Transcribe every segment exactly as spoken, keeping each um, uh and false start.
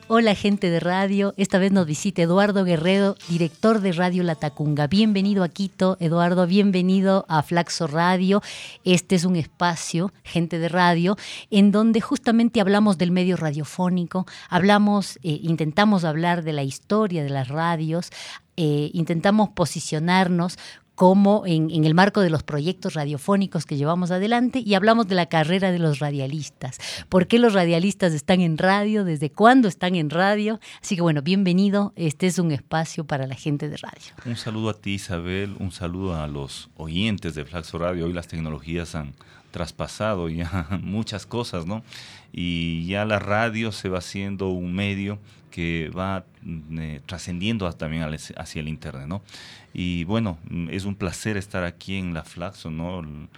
Hola gente de radio, esta vez nos visita Eduardo Guerrero, director de Radio Latacunga. Bienvenido a Quito, Eduardo, bienvenido a Flaxo Radio. Este es un espacio, gente de radio, en donde justamente hablamos del medio radiofónico, hablamos, eh, intentamos hablar de la historia de las radios, eh, intentamos posicionarnos como en, en el marco de los proyectos radiofónicos que llevamos adelante, y hablamos de la carrera de los radialistas. ¿Por qué los radialistas están en radio? ¿Desde cuándo están en radio? Así que bueno, bienvenido. Este es un espacio para la gente de radio. Un saludo a ti, Isabel. Un saludo a los oyentes de Flaxo Radio. Hoy las tecnologías han traspasado ya muchas cosas, ¿no? Y ya la radio se va haciendo un medio que va eh, trascendiendo también hacia el internet, ¿no? Y bueno, es un placer estar aquí en la Flaxo, ¿no?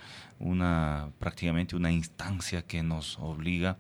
Una, prácticamente una instancia que nos obliga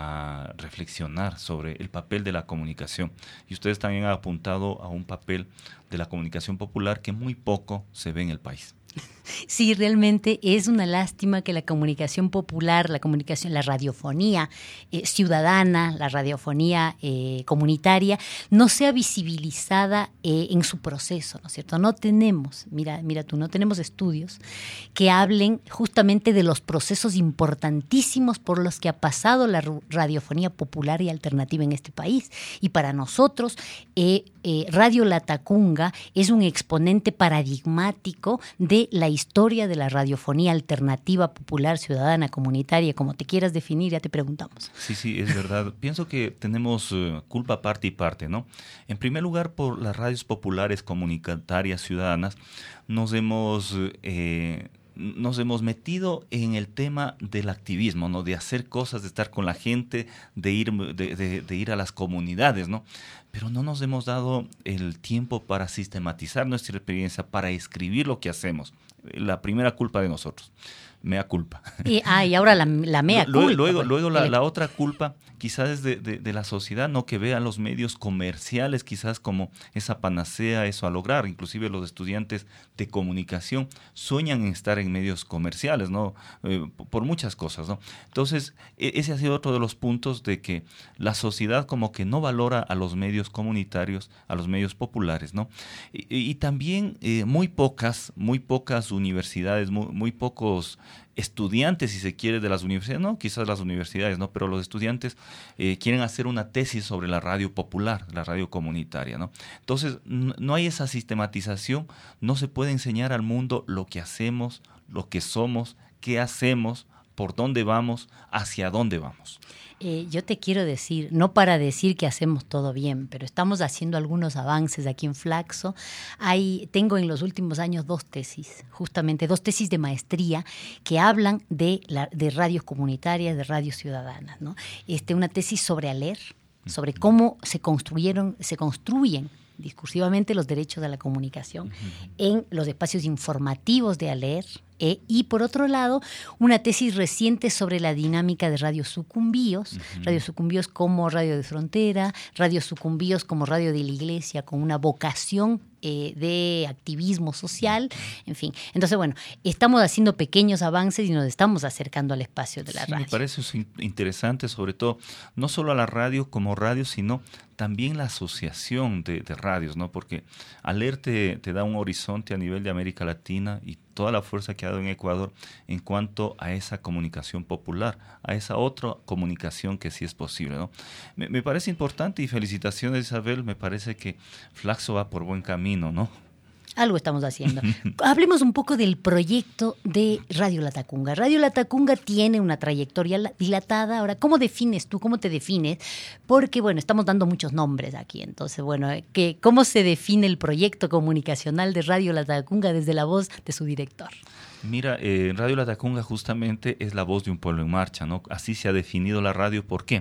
a reflexionar sobre el papel de la comunicación. Y ustedes también han apuntado a un papel de la comunicación popular que muy poco se ve en el país. Sí, realmente es una lástima que la comunicación popular, la comunicación, la radiofonía eh, ciudadana, la radiofonía eh, comunitaria, no sea visibilizada eh, en su proceso, ¿no es cierto? No tenemos, mira, mira tú, no tenemos estudios que hablen justamente de los procesos importantísimos por los que ha pasado la radiofonía popular y alternativa en este país. Y para nosotros, eh, eh, Radio Latacunga es un exponente paradigmático de la historia de la radiofonía alternativa, popular, ciudadana, comunitaria, como te quieras definir, ya te preguntamos. Sí, sí, es verdad. Pienso que tenemos uh, culpa parte y parte, ¿no? En primer lugar, por las radios populares, comunitarias, ciudadanas, nos hemos... Eh, nos hemos metido en el tema del activismo, ¿no? De hacer cosas, de estar con la gente, de ir, de, de, de ir a las comunidades, ¿no? Pero no nos hemos dado el tiempo para sistematizar nuestra experiencia, para escribir lo que hacemos. La primera culpa de nosotros, mea culpa. Y, ah, y ahora la, la mea culpa. Luego, luego, luego la, la otra culpa quizás es de, de, de la sociedad, ¿no? Que vean los medios comerciales quizás como esa panacea, eso a lograr. Inclusive los estudiantes de comunicación sueñan en estar en medios comerciales, ¿no? Eh, por muchas cosas, ¿no? Entonces, ese ha sido otro de los puntos de que la sociedad como que no valora a los medios comunitarios, a los medios populares, ¿no? Y, y también eh, muy pocas, muy pocas universidades, muy, muy pocos estudiantes, si se quiere, de las universidades, no, quizás las universidades, no, pero los estudiantes eh, quieren hacer una tesis sobre la radio popular, la radio comunitaria, ¿no? Entonces, n- no hay esa sistematización, no se puede enseñar al mundo lo que hacemos, lo que somos, qué hacemos, por dónde vamos, hacia dónde vamos. Eh, yo te quiero decir, no para decir que hacemos todo bien, pero estamos haciendo algunos avances aquí en Flaxo. Hay, tengo en los últimos años dos tesis, justamente dos tesis de maestría que hablan de, la, de radios comunitarias, de radios ciudadanas, ¿no? Este, una tesis sobre ALER, sobre cómo se construyeron, se construyen discursivamente los derechos de la comunicación uh-huh. en los espacios informativos de ALER. Eh, y por otro lado, una tesis reciente sobre la dinámica de Radio Sucumbíos, uh-huh. Radio Sucumbíos como radio de frontera, Radio Sucumbíos como radio de la iglesia, con una vocación eh, de activismo social, en fin. Entonces, bueno, estamos haciendo pequeños avances y nos estamos acercando al espacio de la sí, radio. Me parece eso interesante, sobre todo, no solo a la radio como radio, sino también la asociación de, de radios, ¿no? Porque ALER te, te da un horizonte a nivel de América Latina y toda la fuerza que ha dado en Ecuador en cuanto a esa comunicación popular, a esa otra comunicación que sí es posible, ¿no? Me, me parece importante y felicitaciones, Isabel, me parece que Flaxo va por buen camino, ¿no? Algo estamos haciendo. Hablemos un poco del proyecto de Radio Latacunga. Radio Latacunga tiene una trayectoria dilatada. Ahora, ¿cómo defines tú? ¿Cómo te defines? Porque, bueno, estamos dando muchos nombres aquí. Entonces, bueno, ¿qué, ¿cómo se define el proyecto comunicacional de Radio Latacunga desde la voz de su director? Mira, eh, Radio Latacunga justamente es la voz de un pueblo en marcha, ¿no? Así se ha definido la radio. ¿Por qué?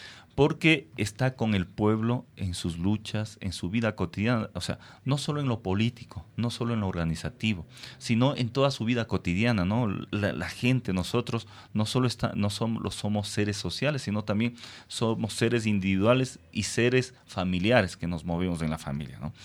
Porque está con el pueblo en sus luchas, en su vida cotidiana, o sea, no solo en lo político, no solo en lo organizativo, sino en toda su vida cotidiana, ¿no? La, la gente, nosotros, no solo está, no somos, somos seres sociales, sino también somos seres individuales y seres familiares que nos movemos en la familia, ¿no?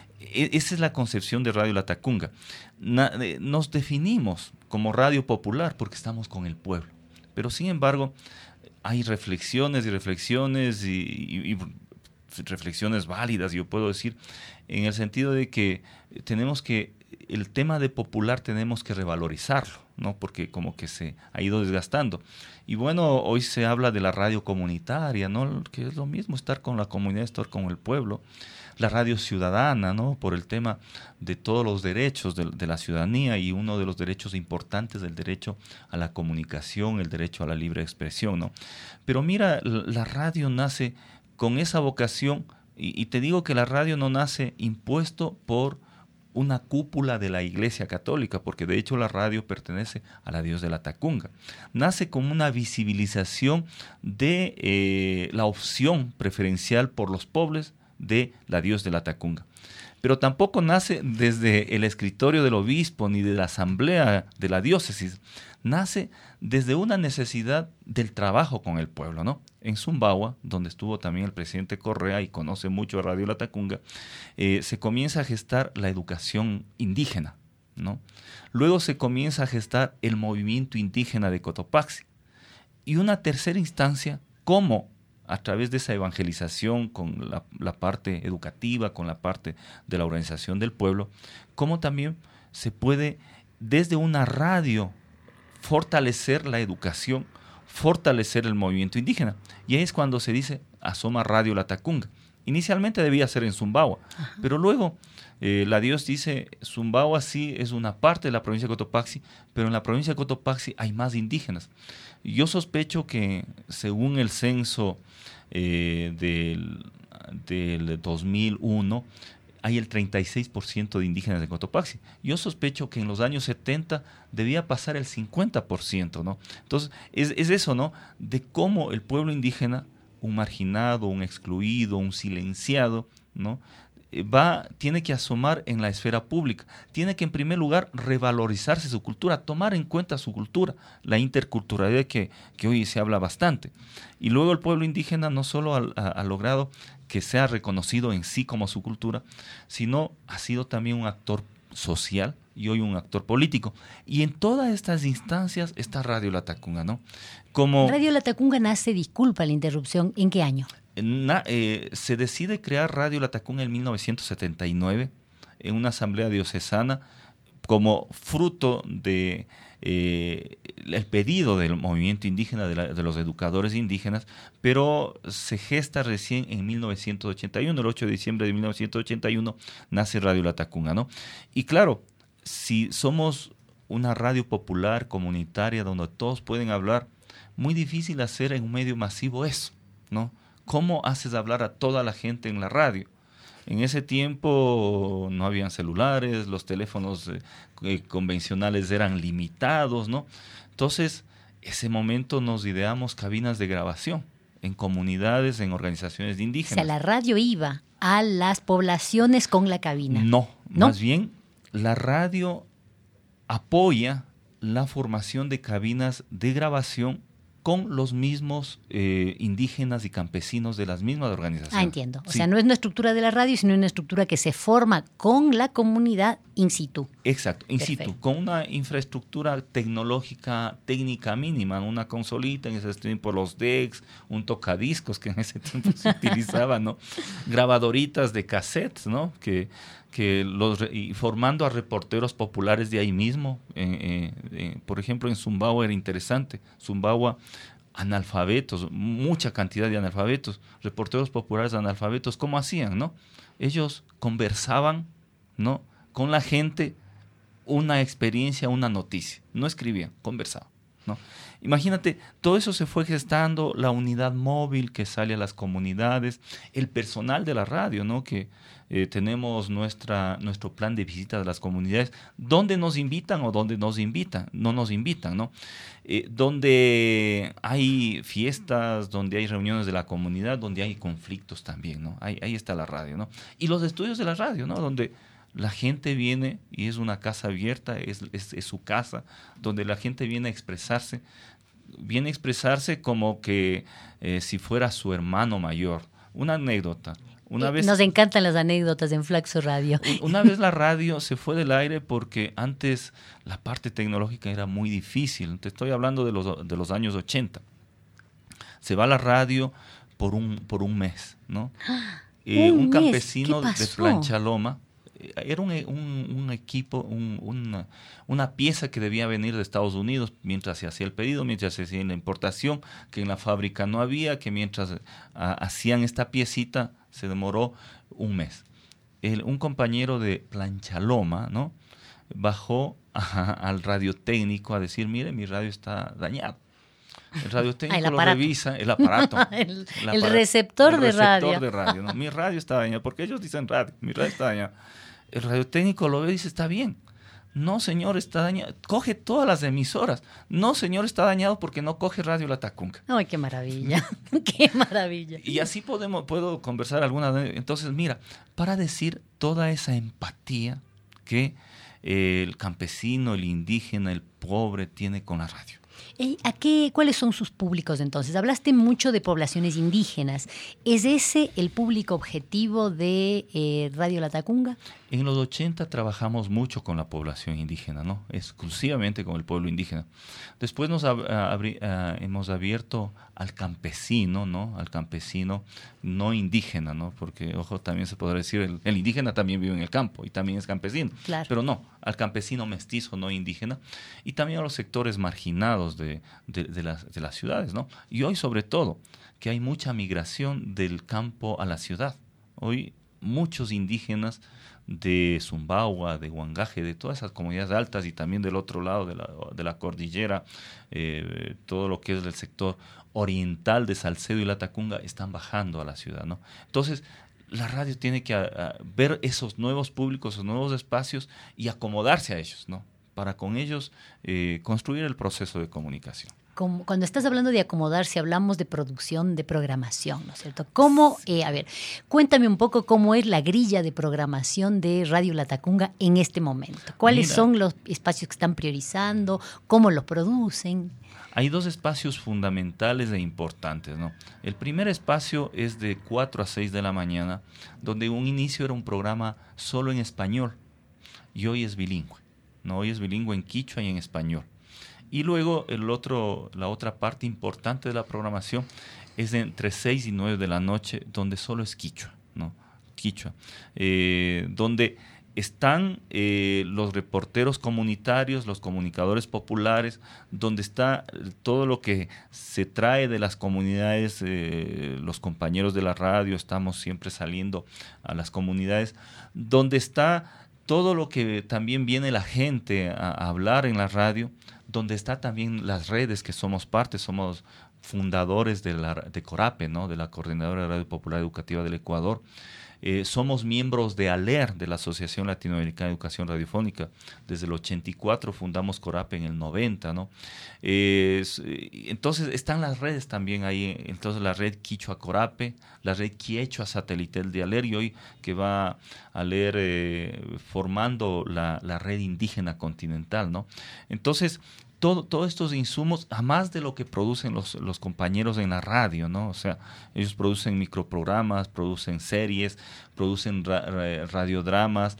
Esa es la concepción de Radio Latacunga. Na, nos definimos como radio popular porque estamos con el pueblo, pero sin embargo hay reflexiones y reflexiones y, y, y reflexiones válidas, yo puedo decir, en el sentido de que tenemos que, el tema de popular tenemos que revalorizarlo, ¿no? Porque como que se ha ido desgastando. Y bueno, hoy se habla de la radio comunitaria, ¿no? Que es lo mismo, estar con la comunidad, estar con el pueblo. La radio ciudadana, ¿no? Por el tema de todos los derechos de, de la ciudadanía, y uno de los derechos importantes, el derecho a la comunicación, el derecho a la libre expresión, ¿no? Pero mira, la radio nace con esa vocación, y, y te digo que la radio no nace impuesto por una cúpula de la Iglesia Católica, porque de hecho la radio pertenece a la Dios de la Tacunga. Nace como una visibilización de eh, la opción preferencial por los pobres de la Dios de la Tacunga. Pero tampoco nace desde el escritorio del obispo ni de la asamblea de la diócesis. Nace desde una necesidad del trabajo con el pueblo, ¿no? En Sumbawa, donde estuvo también el presidente Correa y conoce mucho a Radio La Tacunga, eh, se comienza a gestar la educación indígena, ¿no? Luego se comienza a gestar el movimiento indígena de Cotopaxi. Y una tercera instancia, cómo a través de esa evangelización con la, la parte educativa, con la parte de la organización del pueblo, cómo también se puede desde una radio fortalecer la educación, fortalecer el movimiento indígena. Y ahí es cuando se dice, asoma Radio La Tacunga. Inicialmente debía ser en Sumbawa, Ajá. pero luego eh, la Dios dice, Sumbawa sí es una parte de la provincia de Cotopaxi, pero en la provincia de Cotopaxi hay más indígenas. Yo sospecho que según el censo eh, del, del dos mil uno, hay el treinta y seis por ciento de indígenas de Cotopaxi. Yo sospecho que en los años setenta debía pasar el cincuenta por ciento, ¿no? Entonces, es, es eso, ¿no? De cómo el pueblo indígena, un marginado, un excluido, un silenciado, ¿no? Va, tiene que asomar en la esfera pública, tiene que en primer lugar revalorizarse su cultura, tomar en cuenta su cultura, la interculturalidad que, que hoy se habla bastante. Y luego el pueblo indígena no solo ha, ha, ha logrado que sea reconocido en sí como su cultura, sino ha sido también un actor social y hoy un actor político. Y en todas estas instancias está Radio La Tacunga, ¿no? Como Radio La Tacunga nace, disculpa la interrupción, ¿en qué año? Na, eh, se decide crear Radio La Tacunga en mil novecientos setenta y nueve en una asamblea diocesana como fruto de eh, el pedido del movimiento indígena, de, la, de los educadores indígenas, pero se gesta recién en mil novecientos ochenta y uno, el ocho de diciembre de mil novecientos ochenta y uno nace Radio La Tacunga, ¿no? Y claro, si somos una radio popular, comunitaria, donde todos pueden hablar, muy difícil hacer en un medio masivo eso, ¿no? ¿Cómo haces hablar a toda la gente en la radio? En ese tiempo no habían celulares, los teléfonos eh, convencionales eran limitados, ¿no? Entonces, ese momento nos ideamos cabinas de grabación en comunidades, en organizaciones de indígenas. O sea, la radio iba a las poblaciones con la cabina. No, ¿No? Más bien la radio apoya la formación de cabinas de grabación con los mismos eh, indígenas y campesinos de las mismas organizaciones. Ah, entiendo. O sí. sea, no es una estructura de la radio, sino una estructura que se forma con la comunidad in situ. Exacto, in Perfecto. situ, con una infraestructura tecnológica, técnica mínima, una consolita en ese tiempo, los decks, un tocadiscos que en ese tiempo se utilizaba, ¿no? Grabadoritas de cassettes, ¿no? Que, que los y formando a reporteros populares de ahí mismo. Eh, eh, eh, por ejemplo, en Sumbawa era interesante. Sumbawa, analfabetos, mucha cantidad de analfabetos, reporteros populares analfabetos, ¿cómo hacían, no? Ellos conversaban, ¿no?, con la gente una experiencia, una noticia. No escribían, conversaban, ¿no? Imagínate, todo eso se fue gestando, la unidad móvil que sale a las comunidades, el personal de la radio, ¿no?, que eh, tenemos nuestra, nuestro plan de visita de las comunidades, donde nos invitan o donde nos invitan, no nos invitan, ¿no? Eh, donde hay fiestas, donde hay reuniones de la comunidad, donde hay conflictos también, ¿no? Ahí, ahí está la radio, ¿no? Y los estudios de la radio, ¿no?, donde la gente viene y es una casa abierta, es, es, es su casa, donde la gente viene a expresarse, viene a expresarse como que eh, si fuera su hermano mayor. Una anécdota. Una vez, Nos encantan las anécdotas en Flaxo Radio. Una vez la radio se fue del aire porque antes la parte tecnológica era muy difícil. Te estoy hablando de los, de los años ochenta. Se va la radio por un, por un mes, ¿no? Eh, un, un mes. campesino ¿Qué de pasó? Planchaloma, eh, era un, un, un equipo, un, una, una pieza que debía venir de Estados Unidos mientras se hacía el pedido, mientras se hacía la importación, que en la fábrica no había, que mientras a, hacían esta piecita se demoró un mes. El, un compañero de Planchaloma, ¿no? Bajó a, al radiotécnico a decir, mire, mi radio está dañado. El radiotécnico ah, el lo revisa, el aparato. el, el, el aparato, receptor el de receptor radio. de radio, ¿no? Mi radio está dañado, porque ellos dicen radio, mi radio está dañado. El radiotécnico lo ve y dice, está bien. No, señor, está dañado. Coge todas las emisoras. No, señor, está dañado porque no coge Radio Latacunga. ¡Ay, qué maravilla! ¡Qué maravilla! Y así podemos, puedo conversar alguna vez. Entonces, mira, para decir toda esa empatía que eh, el campesino, el indígena, el pobre tiene con la radio. ¿A qué, ¿Cuáles son sus públicos entonces? Hablaste mucho de poblaciones indígenas. ¿Es ese el público objetivo de eh, Radio Latacunga? En los ochenta trabajamos mucho con la población indígena, ¿no? Exclusivamente con el pueblo indígena. Después nos ab- abri- uh, hemos abierto al campesino, ¿no? Al campesino no indígena, ¿no? Porque, ojo, también se podrá decir, el, el indígena también vive en el campo y también es campesino. Claro. Pero no, al campesino mestizo no indígena y también a los sectores marginados de, de, de, las, de las ciudades, ¿no? Y hoy, sobre todo, que hay mucha migración del campo a la ciudad. Hoy muchos indígenas de Zumbagua, de Huangaje, de todas esas comunidades altas y también del otro lado de la, de la cordillera, eh, todo lo que es el sector oriental de Salcedo y Latacunga están bajando a la ciudad, ¿no? Entonces, la radio tiene que a, a ver esos nuevos públicos, esos nuevos espacios y acomodarse a ellos, ¿no? Para con ellos eh, construir el proceso de comunicación. Como cuando estás hablando de acomodarse, hablamos de producción, de programación, ¿no es cierto? ¿Cómo, eh, a ver, cuéntame un poco cómo es la grilla de programación de Radio Latacunga en este momento? ¿Cuáles Mira, son los espacios que están priorizando? ¿Cómo los producen? Hay dos espacios fundamentales e importantes, ¿no? El primer espacio es de cuatro a seis de la mañana, donde un inicio era un programa solo en español y hoy es bilingüe, ¿no? Hoy es bilingüe en quichua y en español. Y luego el otro, la otra parte importante de la programación es de entre seis y nueve de la noche, donde solo es quichua, ¿no? Quichua. Eh, donde están eh, los reporteros comunitarios, los comunicadores populares, donde está todo lo que se trae de las comunidades, eh, los compañeros de la radio, estamos siempre saliendo a las comunidades, donde está todo lo que también viene la gente a, a hablar en la radio, donde está también las redes que somos parte, somos fundadores de, la, de CORAPE, ¿no? De la Coordinadora de Radio Popular Educativa del Ecuador. Eh, somos miembros de ALER, de la Asociación Latinoamericana de Educación Radiofónica. Desde el ochenta y cuatro fundamos CORAPE en el noventa, ¿no? Eh, entonces están las redes también ahí, entonces la red Quichua CORAPE, la red Quiechua Satelitel de ALER y hoy que va a leer eh, formando la, la red indígena continental, ¿no? Entonces, Todo, todos estos insumos, a más de lo que producen los, los compañeros en la radio, ¿no? O sea, ellos producen microprogramas, producen series, producen ra, ra, radiodramas,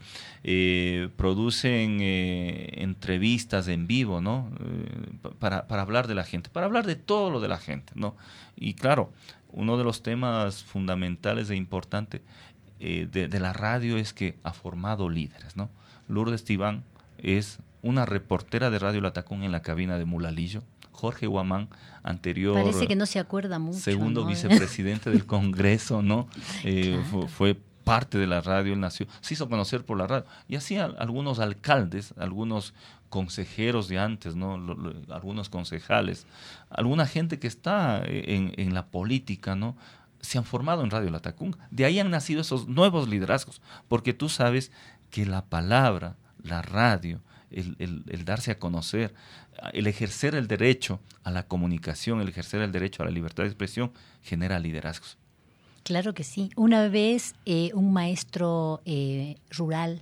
eh, producen eh, entrevistas en vivo, ¿no? Eh, para, para hablar de la gente, para hablar de todo lo de la gente, ¿no? Y claro, uno de los temas fundamentales e importantes eh, de, de la radio es que ha formado líderes, ¿no? Lourdes Tibán es una reportera de Radio Latacunga en la cabina de Mulalillo, Jorge Guamán, anterior... Parece que no se acuerda mucho, segundo ¿no? vicepresidente del Congreso, ¿no? Eh, Claro. fue, fue parte de la radio, él nació, se hizo conocer por la radio. Y así a, algunos alcaldes, algunos consejeros de antes, ¿no? Lo, lo, algunos concejales, alguna gente que está en, en la política, ¿no? Se han formado en Radio Latacunga. De ahí han nacido esos nuevos liderazgos, porque tú sabes que la palabra, la radio, el, el, el darse a conocer, el ejercer el derecho a la comunicación, el ejercer el derecho a la libertad de expresión, genera liderazgos. Claro que sí. Una vez eh, un maestro eh, rural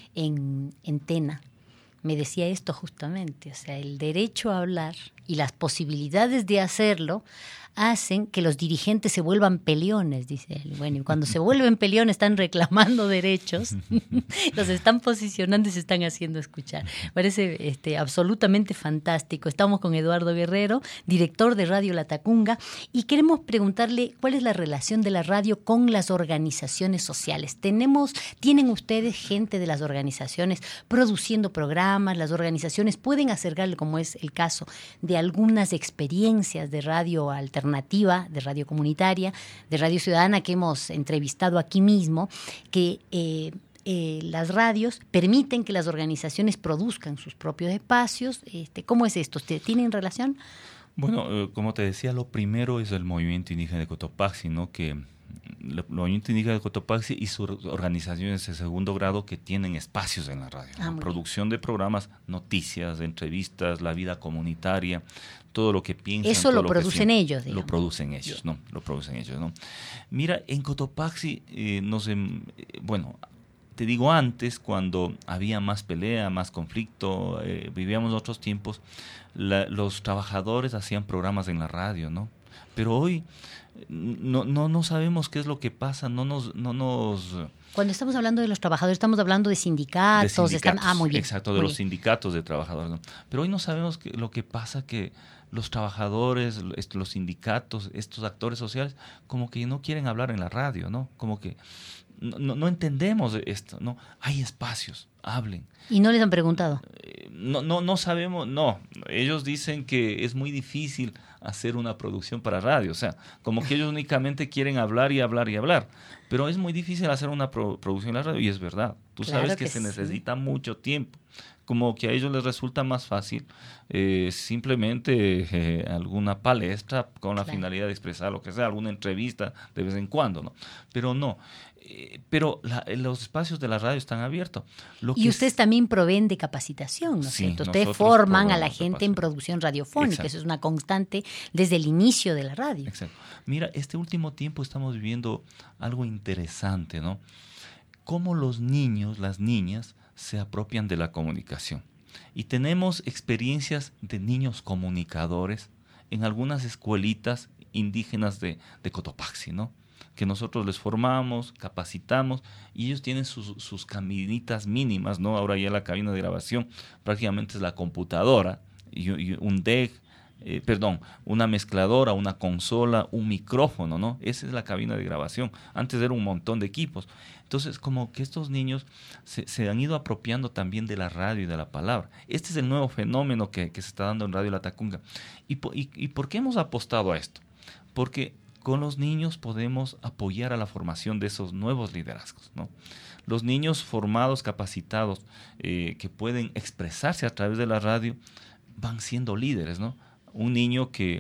en, en Tena me decía esto justamente, o sea, el derecho a hablar y las posibilidades de hacerlo hacen que los dirigentes se vuelvan peleones, dice él. Bueno, y cuando se vuelven peleones están reclamando derechos, los están posicionando y se están haciendo escuchar. Parece este, absolutamente fantástico. Estamos con Eduardo Guerrero, director de Radio Latacunga, y queremos preguntarle cuál es la relación de la radio con las organizaciones sociales. Tenemos, ¿Tienen ustedes gente de las organizaciones produciendo programas? ¿Las organizaciones pueden acercarle, como es el caso de algunas experiencias de radio alternativa, de radio comunitaria, de radio ciudadana que hemos entrevistado aquí mismo, que eh, eh, las radios permiten que las organizaciones produzcan sus propios espacios? Este, ¿Cómo es esto? ¿Tienen relación? Bueno, eh, como te decía, lo primero es el movimiento indígena de Cotopaxi, ¿no? Que el movimiento indígena de Cotopaxi y sus organizaciones de segundo grado que tienen espacios en la radio, ah, ¿no? Producción bien. de programas, noticias, entrevistas, la vida comunitaria, todo lo que piensan. Eso lo, lo producen ellos, digamos. Lo producen ellos, ¿no? Lo producen ellos, ¿no? Mira, en Cotopaxi, eh, nos, eh, bueno, te digo antes, cuando había más pelea, más conflicto, eh, vivíamos otros tiempos, la, los trabajadores hacían programas en la radio, ¿no? Pero hoy no, no, no sabemos qué es lo que pasa, no nos, no nos... Cuando estamos hablando de los trabajadores, estamos hablando de sindicatos. De sindicatos, están, ah, muy bien. Exacto, de muy los bien. sindicatos de trabajadores, ¿no? Pero hoy no sabemos que, lo que pasa, que los trabajadores, los sindicatos, estos actores sociales, como que no quieren hablar en la radio, ¿no? Como que no, no entendemos esto, ¿no? Hay espacios, hablen. ¿Y no les han preguntado? No, no, no sabemos, no. Ellos dicen que es muy difícil hacer una producción para radio, o sea, como que ellos únicamente quieren hablar y hablar y hablar, pero es muy difícil hacer una pro- producción en la radio, y es verdad. Tú Claro sabes que, que se sí. necesita mucho tiempo, como que a ellos les resulta más fácil eh, simplemente eh, alguna palestra con la Claro. finalidad de expresar lo que sea, alguna entrevista de vez en cuando, ¿no? Pero no. Eh, pero la, los espacios de la radio están abiertos. Lo Y que ustedes es, también proveen de capacitación, ¿no es Sí, cierto? Ustedes nosotros forman a la proveemos de gente en capacitación. producción radiofónica, Exacto. eso es una constante desde el inicio de la radio. Exacto. Mira, este último tiempo estamos viviendo algo interesante, ¿no? Cómo los niños, las niñas, se apropian de la comunicación. Y tenemos experiencias de niños comunicadores en algunas escuelitas indígenas de, de Cotopaxi, ¿no? Que nosotros les formamos, capacitamos, y ellos tienen sus, sus cabinitas mínimas, ¿no? Ahora ya la cabina de grabación prácticamente es la computadora y, y un deck, eh, perdón, una mezcladora, una consola, un micrófono, ¿no? Esa es la cabina de grabación. Antes era un montón de equipos. Entonces, como que estos niños se, se han ido apropiando también de la radio y de la palabra. Este es el nuevo fenómeno que, que se está dando en Radio Latacunga. ¿Y, y, ¿Y por qué hemos apostado a esto? Porque con los niños podemos apoyar a la formación de esos nuevos liderazgos, ¿no? Los niños formados, capacitados, eh, que pueden expresarse a través de la radio, van siendo líderes, ¿no? Un niño que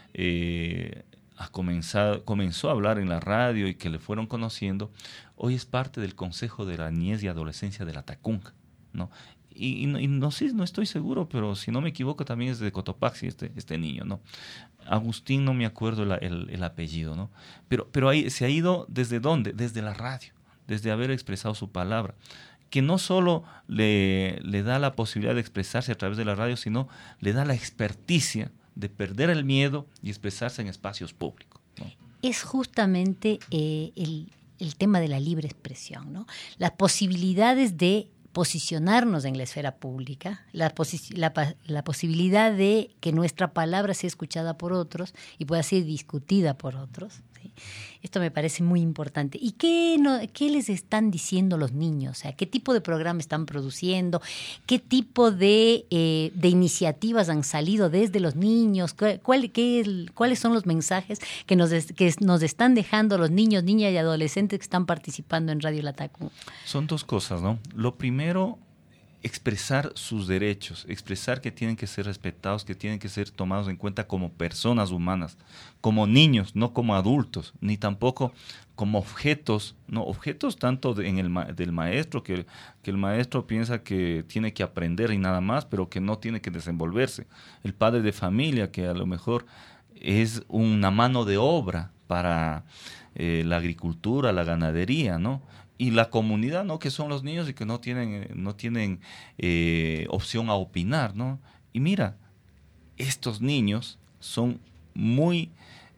eh, ha comenzado, comenzó a hablar en la radio y que le fueron conociendo, hoy es parte del Consejo de la Niñez y Adolescencia de Latacunga, ¿no? Y, y, y no sé, no estoy seguro, pero si no me equivoco también es de Cotopaxi este, este niño, ¿no? Agustín, no me acuerdo el, el, el apellido, ¿no? Pero, pero ahí se ha ido, ¿desde dónde? Desde la radio, desde haber expresado su palabra, que no solo le, le da la posibilidad de expresarse a través de la radio, sino le da la experticia de perder el miedo y expresarse en espacios públicos, ¿no? Es justamente eh, el, el tema de la libre expresión, ¿no? Las posibilidades de posicionarnos en la esfera pública, la, posi- la, la posibilidad de que nuestra palabra sea escuchada por otros y pueda ser discutida por otros, ¿sí? Esto me parece muy importante. ¿Y qué, no, qué les están diciendo los niños? O sea, ¿qué tipo de programa están produciendo? ¿Qué tipo de, eh, de iniciativas han salido desde los niños? ¿Cuál, qué, ¿Cuáles son los mensajes que nos, que nos están dejando los niños, niñas y adolescentes que están participando en Radio Latacunga? Son dos cosas, ¿no? Lo primero, expresar sus derechos, expresar que tienen que ser respetados, que tienen que ser tomados en cuenta como personas humanas, como niños, no como adultos, ni tampoco como objetos, no objetos tanto de, en el ma- del maestro, que, que el maestro piensa que tiene que aprender y nada más, pero que no tiene que desenvolverse. El padre de familia, que a lo mejor es una mano de obra para eh, la agricultura, la ganadería, ¿no? Y la comunidad, ¿no? Que son los niños y que no tienen, no tienen eh, opción a opinar, ¿no? Y mira, estos niños son muy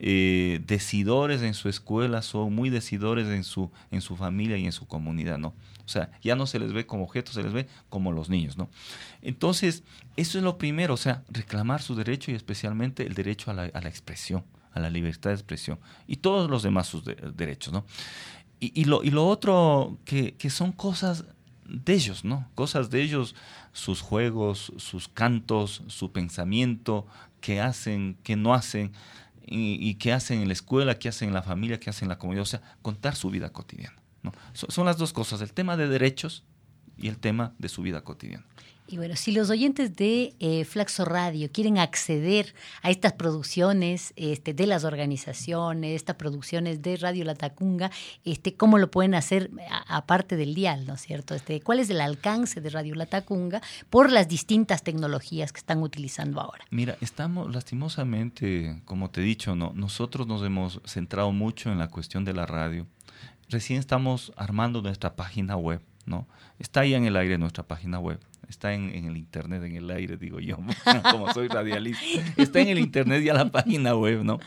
eh, decidores en su escuela, son muy decidores en su, en su familia y en su comunidad, ¿no? O sea, ya no se les ve como objetos, se les ve como los niños, ¿no? Entonces, eso es lo primero, o sea, reclamar su derecho y especialmente el derecho a la, a la expresión, a la libertad de expresión y todos los demás sus de, derechos, ¿no? Y, y, lo, y lo otro, que, que son cosas de ellos, ¿no? Cosas de ellos, sus juegos, sus cantos, su pensamiento, qué hacen, qué no hacen, y, y qué hacen en la escuela, qué hacen en la familia, qué hacen en la comunidad, o sea, contar su vida cotidiana, ¿no? So, son las dos cosas, el tema de derechos y el tema de su vida cotidiana. Y bueno, si los oyentes de eh, Flaxo Radio quieren acceder a estas producciones este, de las organizaciones, estas producciones de Radio Latacunga, este, ¿cómo lo pueden hacer a, aparte del dial, ¿no es cierto? Este, ¿cuál es el alcance de Radio Latacunga por las distintas tecnologías que están utilizando ahora? Mira, estamos lastimosamente, como te he dicho, ¿no? Nosotros nos hemos centrado mucho en la cuestión de la radio. Recién estamos armando nuestra página web, ¿no? Está ahí en el aire nuestra página web. Está en, en el internet, en el aire, digo yo, como soy radialista. Está en el internet ya la página web, ¿no?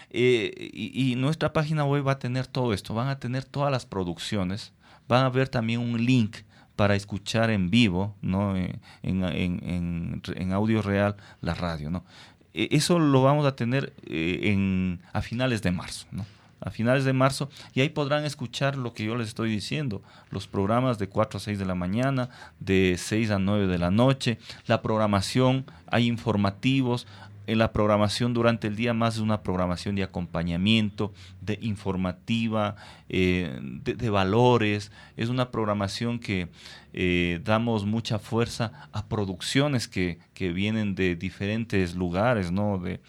Eh, y, y nuestra página web va a tener todo esto. Van a tener todas las producciones. Van a ver también un link para escuchar en vivo, ¿no? En, en, en, en audio real la radio, ¿no? Eso lo vamos a tener eh, en, a finales de marzo, ¿no? A finales de marzo, y ahí podrán escuchar lo que yo les estoy diciendo, los programas de cuatro a seis de la mañana, de seis a nueve de la noche, la programación, hay informativos, en la programación durante el día más de una programación de acompañamiento, de informativa, eh, de, de valores, es una programación que eh, damos mucha fuerza a producciones que, que vienen de diferentes lugares, ¿no? De,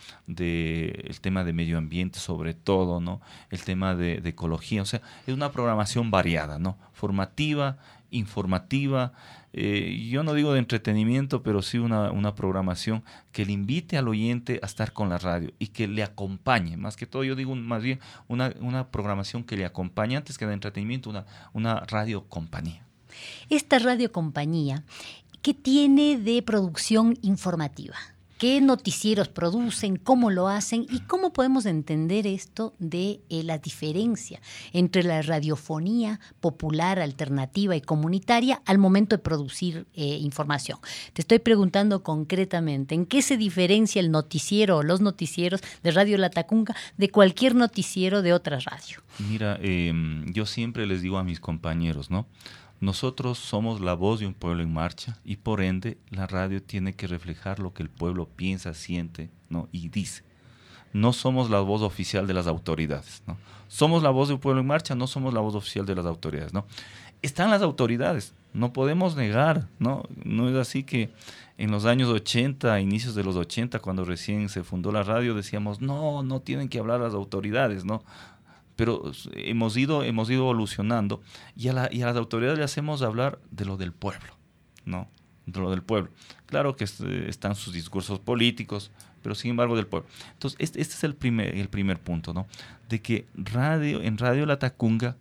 de el tema de medio ambiente sobre todo, ¿no? El tema de, de ecología, o sea, es una programación variada, ¿no? Formativa, informativa, eh, yo no digo de entretenimiento, pero sí una, una programación que le invite al oyente a estar con la radio y que le acompañe, más que todo yo digo más bien una, una programación que le acompañe antes que de entretenimiento, una, una radio compañía. Esta radio compañía, ¿qué tiene de producción informativa? ¿Qué noticieros producen? ¿Cómo lo hacen? ¿Y cómo podemos entender esto de eh, la diferencia entre la radiofonía popular, alternativa y comunitaria al momento de producir eh, información? Te estoy preguntando concretamente, ¿en qué se diferencia el noticiero o los noticieros de Radio Latacunga de cualquier noticiero de otra radio? Mira, eh, yo siempre les digo a mis compañeros, ¿no? Nosotros somos la voz de un pueblo en marcha y por ende la radio tiene que reflejar lo que el pueblo piensa, siente, ¿no? Y dice. No somos la voz oficial de las autoridades, ¿no? Somos la voz de un pueblo en marcha, no somos la voz oficial de las autoridades, ¿no? Están las autoridades, no podemos negar, ¿no? No es así que en los años ochenta, inicios de los ochenta, cuando recién se fundó la radio, decíamos, no, no tienen que hablar las autoridades, ¿no? Pero hemos ido, hemos ido evolucionando y a, la, y a las autoridades le hacemos hablar de lo del pueblo, ¿no? De lo del pueblo. Claro que es, están sus discursos políticos, pero sin embargo del pueblo. Entonces, este, este es el primer, el primer punto, ¿no? De que radio, en Radio Latacunga,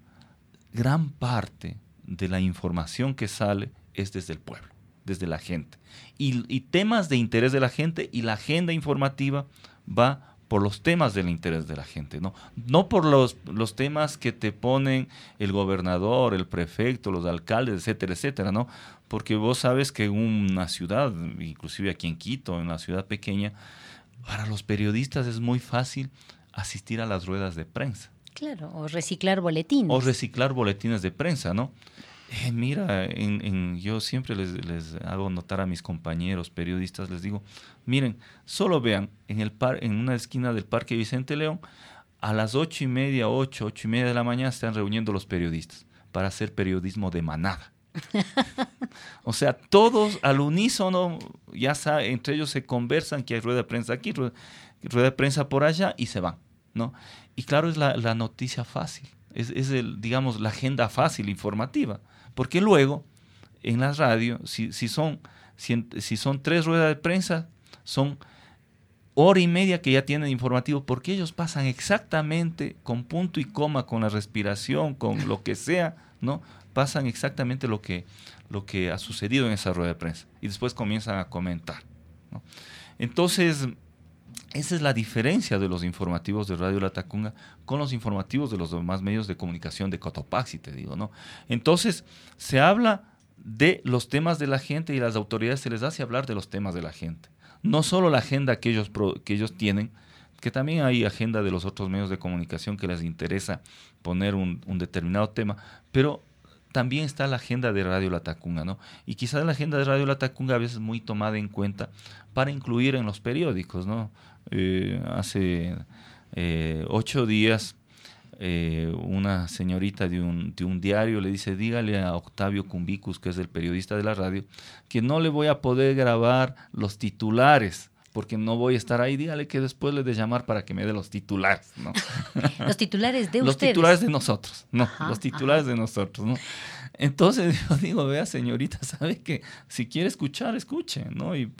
gran parte de la información que sale es desde el pueblo, desde la gente. Y, y temas de interés de la gente y la agenda informativa va por los temas del interés de la gente, ¿no? No por los, los temas que te ponen el gobernador, el prefecto, los alcaldes, etcétera, etcétera, ¿no? Porque vos sabes que en una ciudad, inclusive aquí en Quito, en la ciudad pequeña, para los periodistas es muy fácil asistir a las ruedas de prensa. Claro, o reciclar boletines. O reciclar boletines de prensa, ¿no? Eh, mira, en, en, yo siempre les, les hago notar a mis compañeros periodistas, les digo, miren, solo vean en, el par, en una esquina del Parque Vicente León, a las ocho y media, ocho, ocho y media de la mañana están reuniendo los periodistas para hacer periodismo de manada. O sea, todos al unísono, ya saben, entre ellos se conversan que hay rueda de prensa aquí, rueda, rueda de prensa por allá y se van, ¿no? Y claro, es la, la noticia fácil, es, es el, digamos, la agenda fácil, informativa. Porque luego, en la radio, si, si, son, si, si son tres ruedas de prensa, son hora y media que ya tienen informativo, porque ellos pasan exactamente con punto y coma, con la respiración, con lo que sea, ¿no? Pasan exactamente lo que, lo que ha sucedido en esa rueda de prensa. Y después comienzan a comentar, ¿no? Entonces, esa es la diferencia de los informativos de Radio Latacunga con los informativos de los demás medios de comunicación de Cotopaxi, te digo, ¿no? Entonces, se habla de los temas de la gente y a las autoridades se les hace hablar de los temas de la gente. No solo la agenda que ellos, que ellos tienen, que también hay agenda de los otros medios de comunicación que les interesa poner un, un determinado tema, pero también está la agenda de Radio Latacunga, ¿no? Y quizás la agenda de Radio Latacunga a veces es muy tomada en cuenta para incluir en los periódicos, ¿no? Eh, hace eh, ocho días eh, una señorita de un, de un diario le dice, dígale a Octavio Cumbicus, que es el periodista de la radio, que no le voy a poder grabar los titulares, porque no voy a estar ahí, dígale que después le de llamar para que me dé los titulares, ¿no? Los titulares de los ustedes. Los titulares de nosotros, no, ajá, los titulares ajá. de nosotros, ¿no? Entonces yo digo, vea señorita, sabe que si quiere escuchar, escuche, ¿no? Y,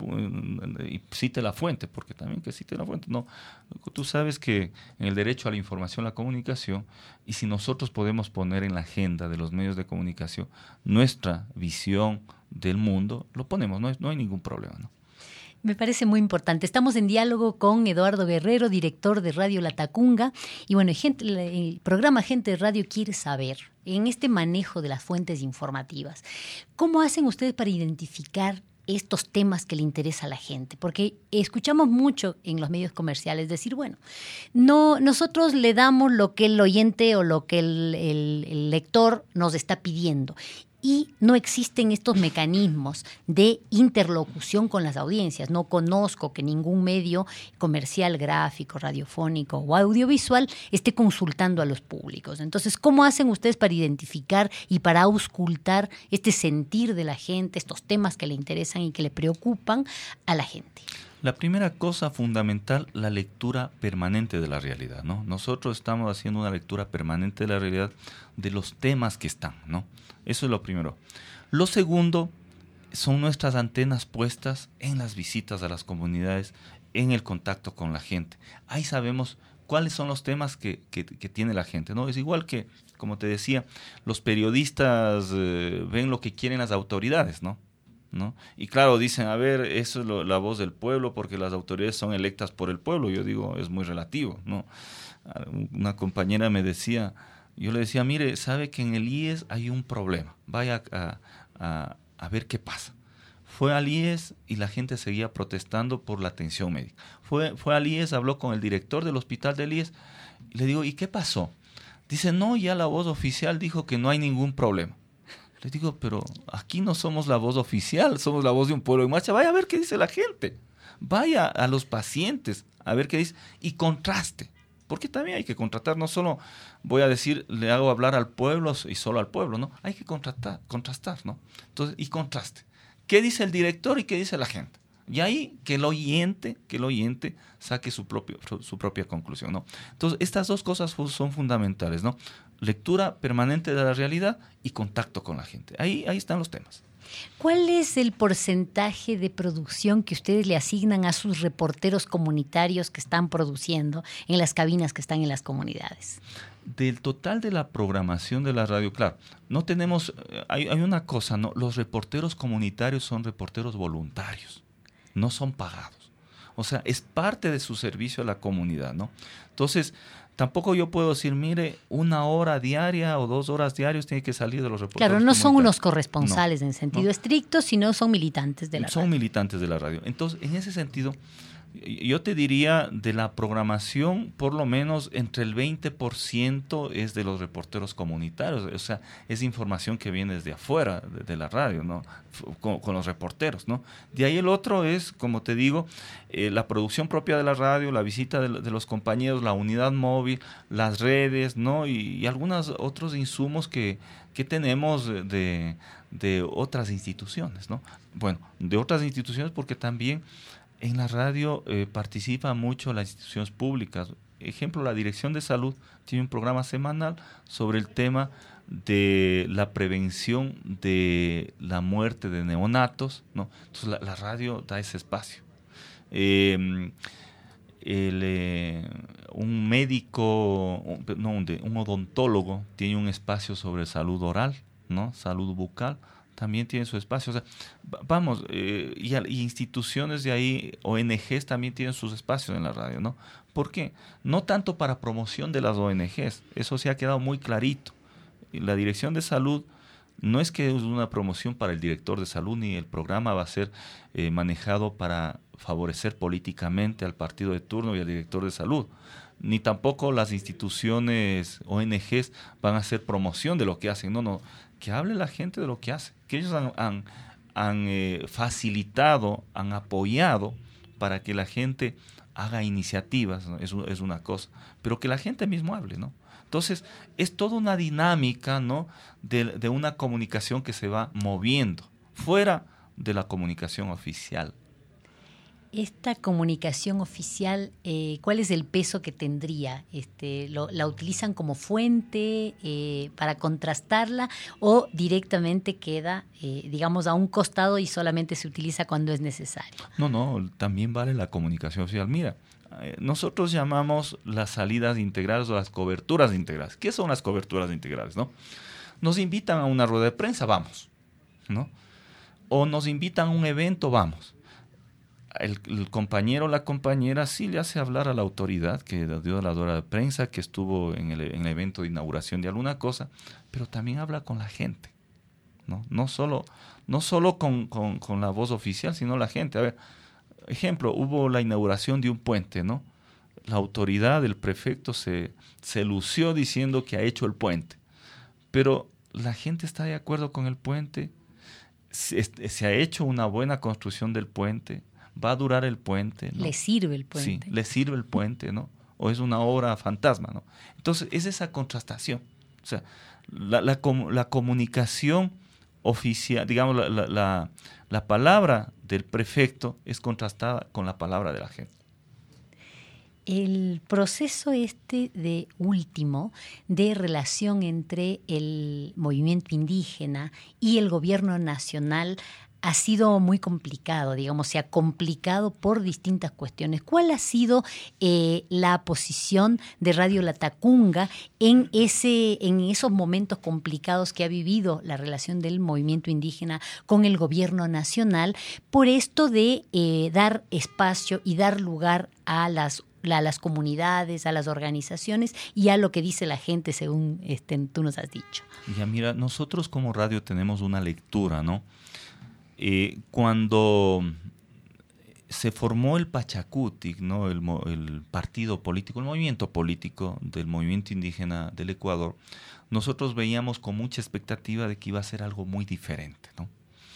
y cite la fuente, porque también que cite la fuente, ¿no? Tú sabes que en el derecho a la información, la comunicación, y si nosotros podemos poner en la agenda de los medios de comunicación nuestra visión del mundo, lo ponemos, no hay, no hay ningún problema, ¿no? Me parece muy importante. Estamos en diálogo con Eduardo Guerrero, director de Radio Latacunga. Y bueno, gente, el programa Gente de Radio quiere saber, en este manejo de las fuentes informativas, ¿cómo hacen ustedes para identificar estos temas que le interesa a la gente? Porque escuchamos mucho en los medios comerciales decir, bueno, no, nosotros le damos lo que el oyente o lo que el, el, el lector nos está pidiendo. Y no existen estos mecanismos de interlocución con las audiencias. No conozco que ningún medio comercial, gráfico, radiofónico o audiovisual esté consultando a los públicos. Entonces, ¿cómo hacen ustedes para identificar y para auscultar este sentir de la gente, estos temas que le interesan y que le preocupan a la gente? La primera cosa fundamental, la lectura permanente de la realidad, ¿no? Nosotros estamos haciendo una lectura permanente de la realidad de los temas que están, ¿no? Eso es lo primero. Lo segundo son nuestras antenas puestas en las visitas a las comunidades, en el contacto con la gente. Ahí sabemos cuáles son los temas que, que, que tiene la gente, ¿no? Es igual que, como te decía, los periodistas eh, ven lo que quieren las autoridades, ¿no? ¿No? Y claro, dicen, a ver, eso es lo, la voz del pueblo porque las autoridades son electas por el pueblo. Yo digo, es muy relativo, ¿no? Una compañera me decía, yo le decía, mire, sabe que en el I E S hay un problema, vaya a, a, a ver qué pasa. Fue al I E S y la gente seguía protestando por la atención médica. Fue, fue al I E S, habló con el director del hospital del I E S, y le digo, ¿y qué pasó? Dice, no, ya la voz oficial dijo que no hay ningún problema. Le digo, pero aquí no somos la voz oficial, somos la voz de un pueblo en marcha. Vaya a ver qué dice la gente. Vaya a los pacientes a ver qué dice y contraste. Porque también hay que contratar, no solo voy a decir, le hago hablar al pueblo y solo al pueblo, ¿no? Hay que contratar, contrastar, ¿no? Entonces, y contraste. ¿Qué dice el director y qué dice la gente? Y ahí que el oyente, que el oyente saque su, propio, su propia conclusión, ¿no? Entonces, estas dos cosas son fundamentales, ¿no? Lectura permanente de la realidad y contacto con la gente. Ahí, ahí están los temas. ¿Cuál es el porcentaje de producción que ustedes le asignan a sus reporteros comunitarios que están produciendo en las cabinas que están en las comunidades? Del total de la programación de la radio, claro, no tenemos, hay, hay una cosa, ¿no? Los reporteros comunitarios son reporteros voluntarios, no son pagados. O sea, es parte de su servicio a la comunidad, ¿no? Entonces, tampoco yo puedo decir, mire, una hora diaria o dos horas diarias tiene que salir de los reporteros. Claro, no son unos corresponsales no, en sentido no. estricto, sino son militantes de la son radio. Son militantes de la radio. Entonces, en ese sentido, yo te diría de la programación, por lo menos entre el veinte por ciento es de los reporteros comunitarios. O sea, es información que viene desde afuera de, de la radio, ¿no? Con, con los reporteros, ¿no? De ahí el otro es, como te digo, eh, la producción propia de la radio, la visita de, de los compañeros, la unidad móvil, las redes, ¿no? Y, y algunos otros insumos que, que tenemos de, de otras instituciones, ¿no? Bueno, de otras instituciones porque también en la radio eh, participan mucho las instituciones públicas. Ejemplo, la Dirección de Salud tiene un programa semanal sobre el tema de la prevención de la muerte de neonatos, ¿no? Entonces la, la radio da ese espacio. Eh, el, eh, un médico, un, no, un, un odontólogo tiene un espacio sobre salud oral, ¿no? Salud bucal. también tienen su espacio. O sea, vamos, eh, y, y instituciones de ahí, O N Ges también tienen sus espacios en la radio, ¿no? ¿Por qué? No tanto para promoción de las O N Ges, eso se ha quedado muy clarito. La Dirección de Salud no es que es una promoción para el director de salud, ni el programa va a ser eh, manejado para favorecer políticamente al partido de turno y al director de salud, ni tampoco las instituciones O N Ges van a hacer promoción de lo que hacen. No, no, que hable la gente de lo que hace, que ellos han, han, han eh, facilitado, han apoyado para que la gente haga iniciativas, ¿no? Es, es una cosa, pero que la gente mismo hable, ¿no? Entonces, es toda una dinámica, ¿no?, de, de una comunicación que se va moviendo fuera de la comunicación oficial. Esta comunicación oficial, eh, ¿cuál es el peso que tendría? Este, lo, ¿La utilizan como fuente eh, para contrastarla o directamente queda, eh, digamos, a un costado y solamente se utiliza cuando es necesario? No, no, también vale la comunicación oficial. Mira, eh, nosotros llamamos las salidas integrales o las coberturas integrales. ¿Qué son las coberturas integrales, no? Nos invitan a una rueda de prensa, vamos, ¿no? O nos invitan a un evento, vamos. El, el compañero o la compañera sí le hace hablar a la autoridad que dio la rueda de prensa, que estuvo en el, en el evento de inauguración de alguna cosa, pero también habla con la gente, ¿no? No solo, no solo con, con, con la voz oficial, sino la gente. A ver, ejemplo, hubo la inauguración de un puente, ¿no? La autoridad, el prefecto, se, se lució diciendo que ha hecho el puente, pero la gente está de acuerdo con el puente, se, se ha hecho una buena construcción del puente, va a durar el puente, ¿no? Le sirve el puente. Sí, le sirve el puente, ¿no? O es una obra fantasma, ¿no? Entonces, es esa contrastación. O sea, la, la, la comunicación oficial, digamos, la, la, la, la palabra del prefecto es contrastada con la palabra de la gente. El proceso este de último de relación entre el movimiento indígena y el gobierno nacional ha sido muy complicado, digamos, se ha complicado por distintas cuestiones. ¿Cuál ha sido eh, la posición de Radio Latacunga en, ese, en esos momentos complicados que ha vivido la relación del movimiento indígena con el gobierno nacional por esto de eh, dar espacio y dar lugar a las a las comunidades, a las organizaciones y a lo que dice la gente según este, tú nos has dicho? Ya mira, nosotros como radio tenemos una lectura, ¿no? Eh, cuando se formó el Pachacutic, ¿no? el, el partido político, el movimiento político del movimiento indígena del Ecuador, nosotros veíamos con mucha expectativa de que iba a ser algo muy diferente, ¿no?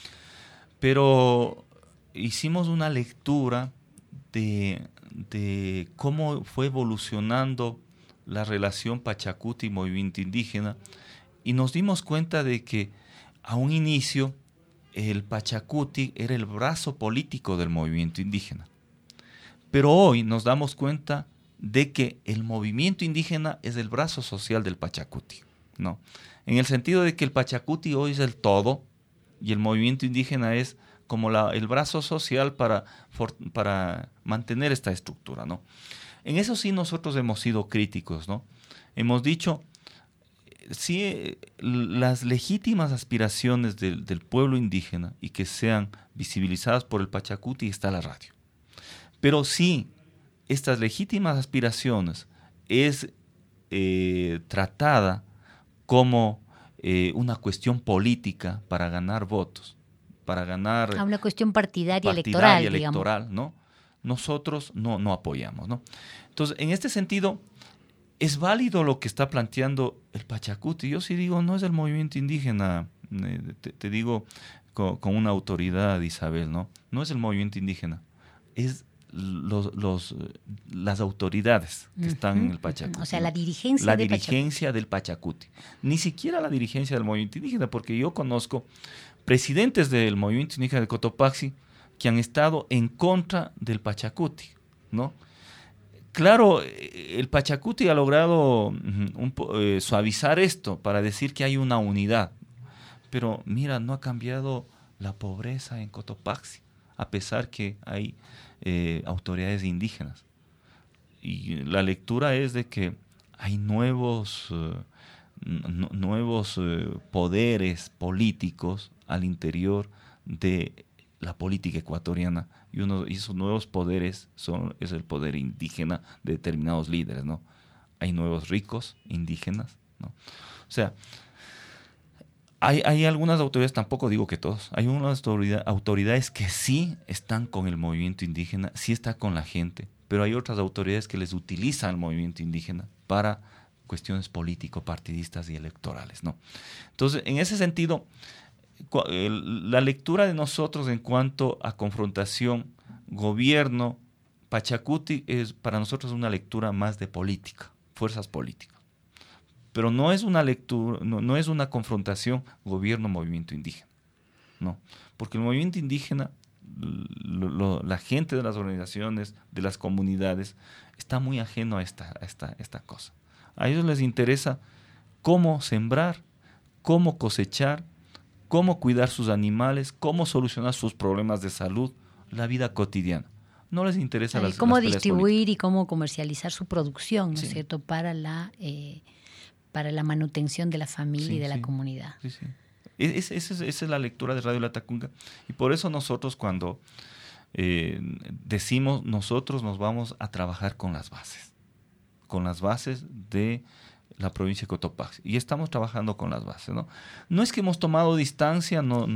Pero hicimos una lectura de, de cómo fue evolucionando la relación Pachacutic y movimiento indígena y nos dimos cuenta de que a un inicio el Pachacutic era el brazo político del movimiento indígena. Pero hoy nos damos cuenta de que el movimiento indígena es el brazo social del Pachacutic, ¿no? En el sentido de que el Pachacutic hoy es el todo y el movimiento indígena es como la, el brazo social para, for, para mantener esta estructura, ¿no? En eso sí nosotros hemos sido críticos, ¿no? Hemos dicho, sí, las legítimas aspiraciones del, del pueblo indígena y que sean visibilizadas por el Pachacutic está la radio. Pero sí, estas legítimas aspiraciones es eh, tratada como eh, una cuestión política para ganar votos, para ganar... A una cuestión partidaria, partidaria electoral, electoral, digamos. ¿no? Nosotros no, no apoyamos, ¿no? Entonces, en este sentido... ¿Es válido lo que está planteando el Pachacutic? Yo sí digo, no es el movimiento indígena, eh, te, te digo con, con una autoridad, Isabel, ¿no? No es el movimiento indígena, es los, los, las autoridades que uh-huh. están en el Pachacutic. O sea, la dirigencia, la de dirigencia Pachacutic. del Pachacutic. Ni siquiera la dirigencia del movimiento indígena, porque yo conozco presidentes del movimiento indígena de Cotopaxi que han estado en contra del Pachacutic, ¿no? Claro, el Pachacutic ha logrado un, eh, suavizar esto para decir que hay una unidad. Pero mira, no ha cambiado la pobreza en Cotopaxi, a pesar que hay eh, autoridades indígenas. Y la lectura es de que hay nuevos, uh, n- nuevos uh, poderes políticos al interior de la política ecuatoriana, y uno y esos nuevos poderes son es el poder indígena de determinados líderes, ¿no? Hay nuevos ricos indígenas, ¿no? O sea, hay, hay algunas autoridades, tampoco digo que todos, hay unas autoridad, autoridades que sí están con el movimiento indígena, sí está con la gente, pero hay otras autoridades que les utilizan el movimiento indígena para cuestiones político-partidistas y electorales, ¿no? Entonces, en ese sentido, la lectura de nosotros en cuanto a confrontación, gobierno, Pachacuti, es para nosotros una lectura más de política, fuerzas políticas. Pero no es una lectura, no, no es una confrontación gobierno-movimiento indígena, no. Porque el movimiento indígena, lo, lo, la gente de las organizaciones, de las comunidades, está muy ajeno a esta, a esta, esta cosa. A ellos les interesa cómo sembrar, cómo cosechar, cómo cuidar sus animales, cómo solucionar sus problemas de salud, la vida cotidiana. No les interesa las, cómo las distribuir y cómo comercializar su producción, ¿no es sí. cierto?, para la eh, para la manutención de la familia sí, y de sí. la comunidad. Sí, sí. Es, es, esa es la lectura de Radio Latacunga. Y por eso nosotros cuando eh, decimos nosotros nos vamos a trabajar con las bases, con las bases de la provincia de Cotopaxi. Y estamos trabajando con las bases, ¿no? No es que hemos tomado distancia no,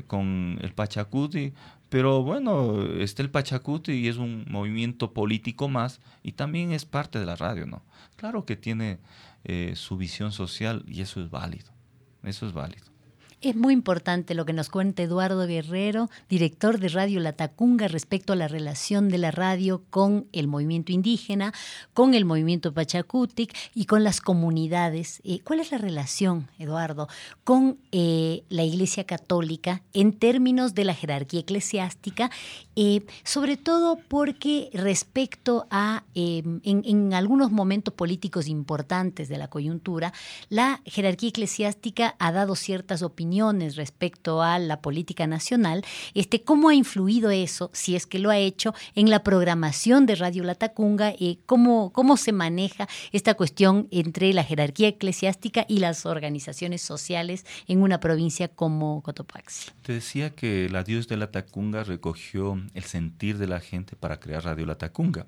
con el Pachacuti, pero bueno, está el Pachacuti y es un movimiento político más y también es parte de la radio, ¿no? Claro que tiene eh, su visión social y eso es válido, eso es válido. Es muy importante lo que nos cuenta Eduardo Guerrero, director de Radio Latacunga, respecto a la relación de la radio con el movimiento indígena, con el movimiento Pachacutic y con las comunidades. Eh, ¿Cuál es la relación, Eduardo, con eh, la Iglesia Católica en términos de la jerarquía eclesiástica? Eh, sobre todo porque respecto a, eh, en, en algunos momentos políticos importantes de la coyuntura, la jerarquía eclesiástica ha dado ciertas opiniones respecto a la política nacional. Este, ¿cómo ha influido eso, si es que lo ha hecho, en la programación de Radio Latacunga? Eh, ¿cómo, ¿Cómo se maneja esta cuestión entre la jerarquía eclesiástica y las organizaciones sociales en una provincia como Cotopaxi? Te decía que la Dios de Latacunga recogió el sentir de la gente para crear Radio Latacunga.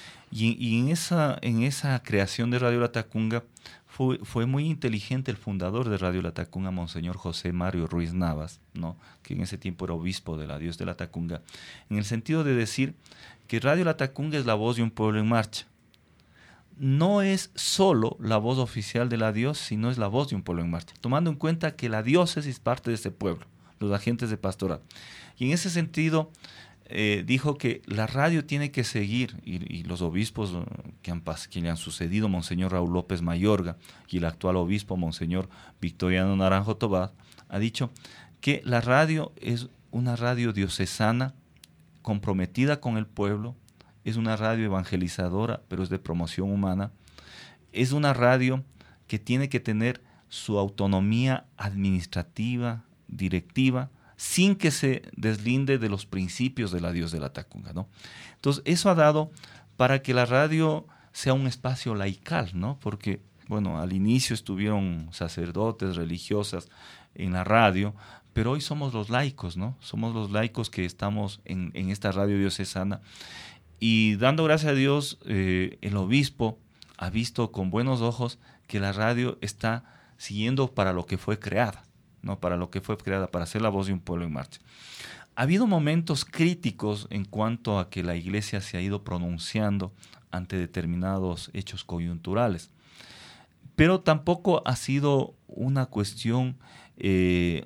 Y, y en, esa, en esa creación de Radio Latacunga fue, fue muy inteligente el fundador de Radio Latacunga, Monseñor José Mario Ruiz Navas, ¿no?, que en ese tiempo era obispo de la Dios de Latacunga, en el sentido de decir que Radio Latacunga es la voz de un pueblo en marcha. No es solo la voz oficial de la Dios, sino es la voz de un pueblo en marcha, tomando en cuenta que la diócesis es parte de ese pueblo, los agentes de pastoral. Y en ese sentido eh, dijo que la radio tiene que seguir, y, y los obispos que, han, que le han sucedido, Monseñor Raúl López Mayorga y el actual obispo, Monseñor Victoriano Naranjo Tobar, ha dicho que la radio es una radio diocesana comprometida con el pueblo, es una radio evangelizadora, pero es de promoción humana, es una radio que tiene que tener su autonomía administrativa, directiva, sin que se deslinde de los principios de la Dios de Latacunga, ¿no? Entonces, eso ha dado para que la radio sea un espacio laical, ¿no? Porque, bueno, al inicio estuvieron sacerdotes, religiosas en la radio, pero hoy somos los laicos, ¿no? Somos los laicos que estamos en, en esta radio diocesana. Y dando gracias a Dios, eh, el obispo ha visto con buenos ojos que la radio está siguiendo para lo que fue creada, ¿no? Para lo que fue creada, para ser la voz de un pueblo en marcha. Ha habido momentos críticos en cuanto a que la iglesia se ha ido pronunciando ante determinados hechos coyunturales, pero tampoco ha sido una cuestión eh,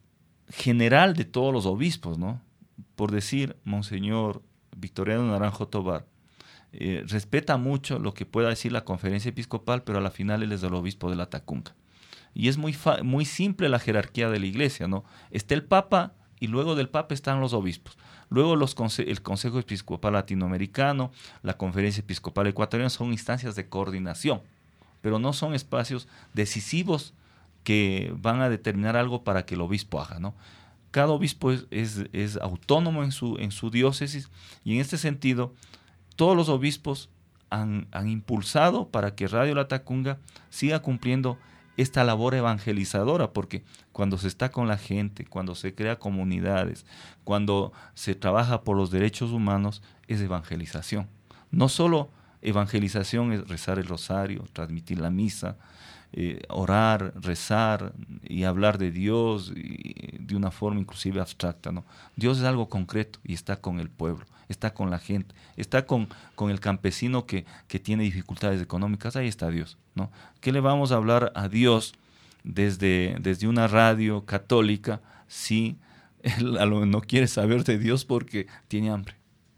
general de todos los obispos, ¿no? Por decir, Monseñor Victoriano Naranjo Tobar eh, respeta mucho lo que pueda decir la conferencia episcopal, pero a la final él es el obispo de Latacunga. Y es muy, fa- muy simple la jerarquía de la iglesia, ¿no? Está el Papa y luego del Papa están los obispos. Luego los conse- el Consejo Episcopal Latinoamericano, la Conferencia Episcopal Ecuatoriana son instancias de coordinación, pero no son espacios decisivos que van a determinar algo para que el obispo haga, ¿no? Cada obispo es, es, es autónomo en su, en su diócesis y en este sentido todos los obispos han, han impulsado para que Radio Latacunga siga cumpliendo esta labor evangelizadora, porque cuando se está con la gente, cuando se crea comunidades, cuando se trabaja por los derechos humanos, es evangelización. No solo evangelización es rezar el rosario, transmitir la misa, eh, orar, rezar y hablar de Dios y, de una forma inclusive abstracta, ¿no? Dios es algo concreto y está con el pueblo, está con la gente, está con, con el campesino que, que tiene dificultades económicas, ahí está Dios, ¿no? ¿Qué le vamos a hablar a Dios desde, desde una radio católica si él no quiere saber de Dios porque tiene hambre?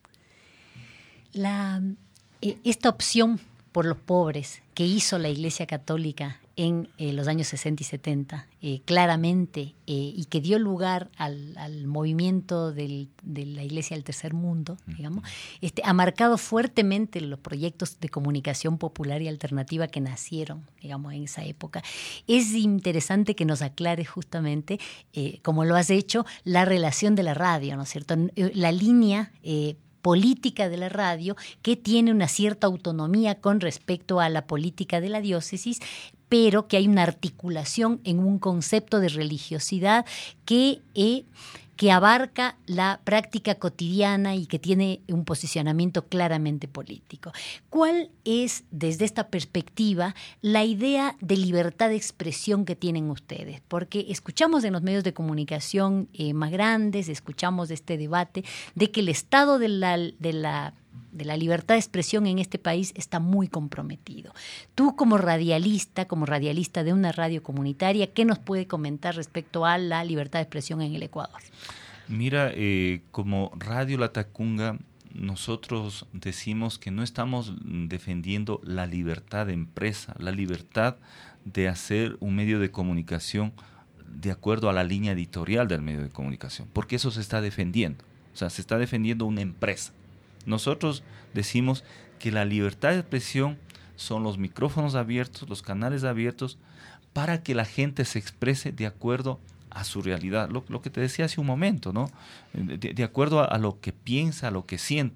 La, eh, esta opción por los pobres que hizo la Iglesia Católica en eh, los años sesenta y setenta, eh, claramente, eh, y que dio lugar al, al movimiento del, de la Iglesia del Tercer Mundo, digamos, este, ha marcado fuertemente los proyectos de comunicación popular y alternativa que nacieron, digamos, en esa época. Es interesante que nos aclare justamente, eh, como lo has hecho, la relación de la radio, ¿no es cierto? La línea eh, política de la radio, que tiene una cierta autonomía con respecto a la política de la diócesis, pero que hay una articulación en un concepto de religiosidad que, eh, que abarca la práctica cotidiana y que tiene un posicionamiento claramente político. ¿Cuál es, desde esta perspectiva, la idea de libertad de expresión que tienen ustedes? Porque escuchamos en los medios de comunicación eh, más grandes, escuchamos este debate de que el estado de la, de la de la libertad de expresión en este país está muy comprometido. Tú como radialista, como radialista de una radio comunitaria, ¿qué nos puede comentar respecto a la libertad de expresión en el Ecuador? Mira, eh, como Radio Latacunga, nosotros decimos que no estamos defendiendo la libertad de empresa, la libertad de hacer un medio de comunicación de acuerdo a la línea editorial del medio de comunicación, porque eso se está defendiendo, o sea, se está defendiendo una empresa. Nosotros decimos que la libertad de expresión son los micrófonos abiertos, los canales abiertos, para que la gente se exprese de acuerdo a su realidad. Lo, lo que te decía hace un momento, ¿no? De, de acuerdo a, a lo que piensa, a lo que siente.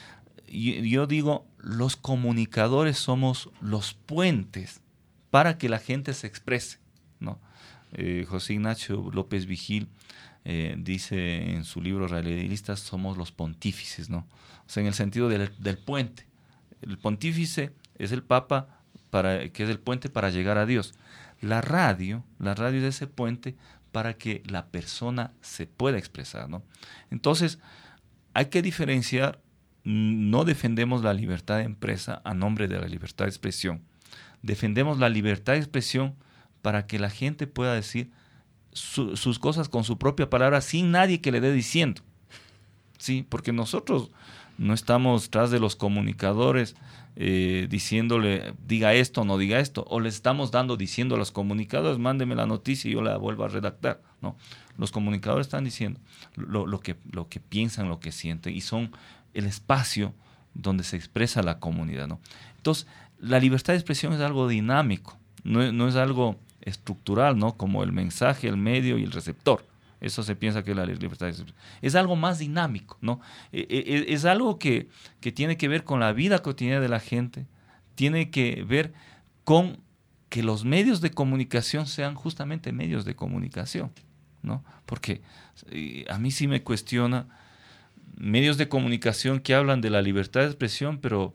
Y, yo digo, los comunicadores somos los puentes para que la gente se exprese, ¿no? Eh, José Ignacio López Vigil eh, dice en su libro Radialistas, somos los pontífices, ¿no? O sea, en el sentido del, del puente. El pontífice es el Papa, para, que es el puente para llegar a Dios. La radio, la radio es ese puente para que la persona se pueda expresar, ¿no? Entonces, hay que diferenciar, no defendemos la libertad de empresa a nombre de la libertad de expresión. Defendemos la libertad de expresión para que la gente pueda decir su, sus cosas con su propia palabra sin nadie que le dé diciendo. Sí, porque nosotros no estamos tras de los comunicadores eh, diciéndole diga esto o no diga esto, o le estamos dando diciendo a los comunicadores mándeme la noticia y yo la vuelvo a redactar. No, los comunicadores están diciendo lo, lo, que, lo que piensan, lo que sienten, y son el espacio donde se expresa la comunidad, ¿no? Entonces, la libertad de expresión es algo dinámico, no, no es algo estructural, ¿no? Como el mensaje, el medio y el receptor. Eso se piensa que es la libertad de expresión. Es algo más dinámico, ¿no? Es, es algo que, que tiene que ver con la vida cotidiana de la gente, tiene que ver con que los medios de comunicación sean justamente medios de comunicación, ¿no? Porque eh, a mí sí me cuestiona medios de comunicación que hablan de la libertad de expresión, pero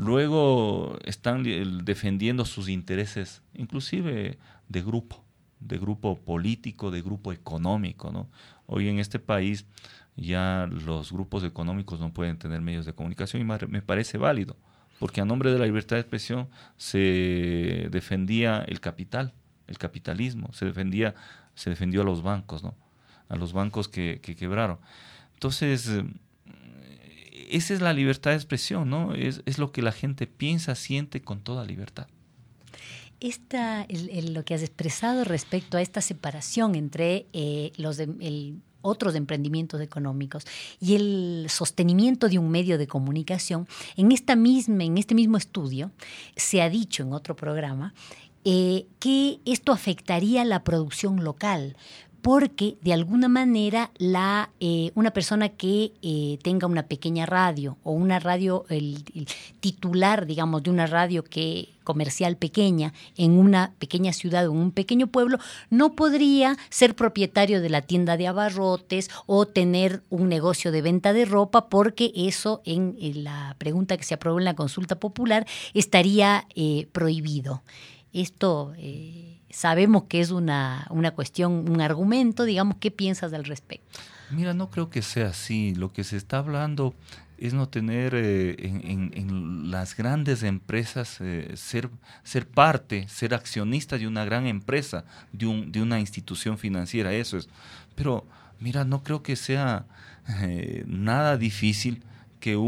luego están defendiendo sus intereses, inclusive de grupo. de grupo político, de grupo económico, ¿no? Hoy en este país ya los grupos económicos no pueden tener medios de comunicación y me parece válido, porque a nombre de la libertad de expresión se defendía el capital, el capitalismo, se defendía, se defendió a los bancos, ¿no? A los bancos que, que quebraron. Entonces, esa es la libertad de expresión, ¿no? Es, es lo que la gente piensa, siente con toda libertad. Esta, el, el, lo que has expresado respecto a esta separación entre eh, los de, el, otros emprendimientos económicos y el sostenimiento de un medio de comunicación, en, esta misma, en este mismo estudio se ha dicho en otro programa eh, que esto afectaría la producción local, porque de alguna manera la, eh, una persona que eh, tenga una pequeña radio o una radio, el, el titular, digamos, de una radio que comercial pequeña en una pequeña ciudad o en un pequeño pueblo, no podría ser propietario de la tienda de abarrotes o tener un negocio de venta de ropa, porque eso en, en la pregunta que se aprobó en la consulta popular estaría eh, prohibido. Esto eh, sabemos que es una, una cuestión, un argumento, digamos, ¿qué piensas al respecto? Mira, no creo que sea así. Lo que se está hablando es no tener eh, en, en, en las grandes empresas, eh, ser, ser parte, ser accionista de una gran empresa, de, un, de una institución financiera, eso es. Pero mira, no creo que sea eh, nada difícil que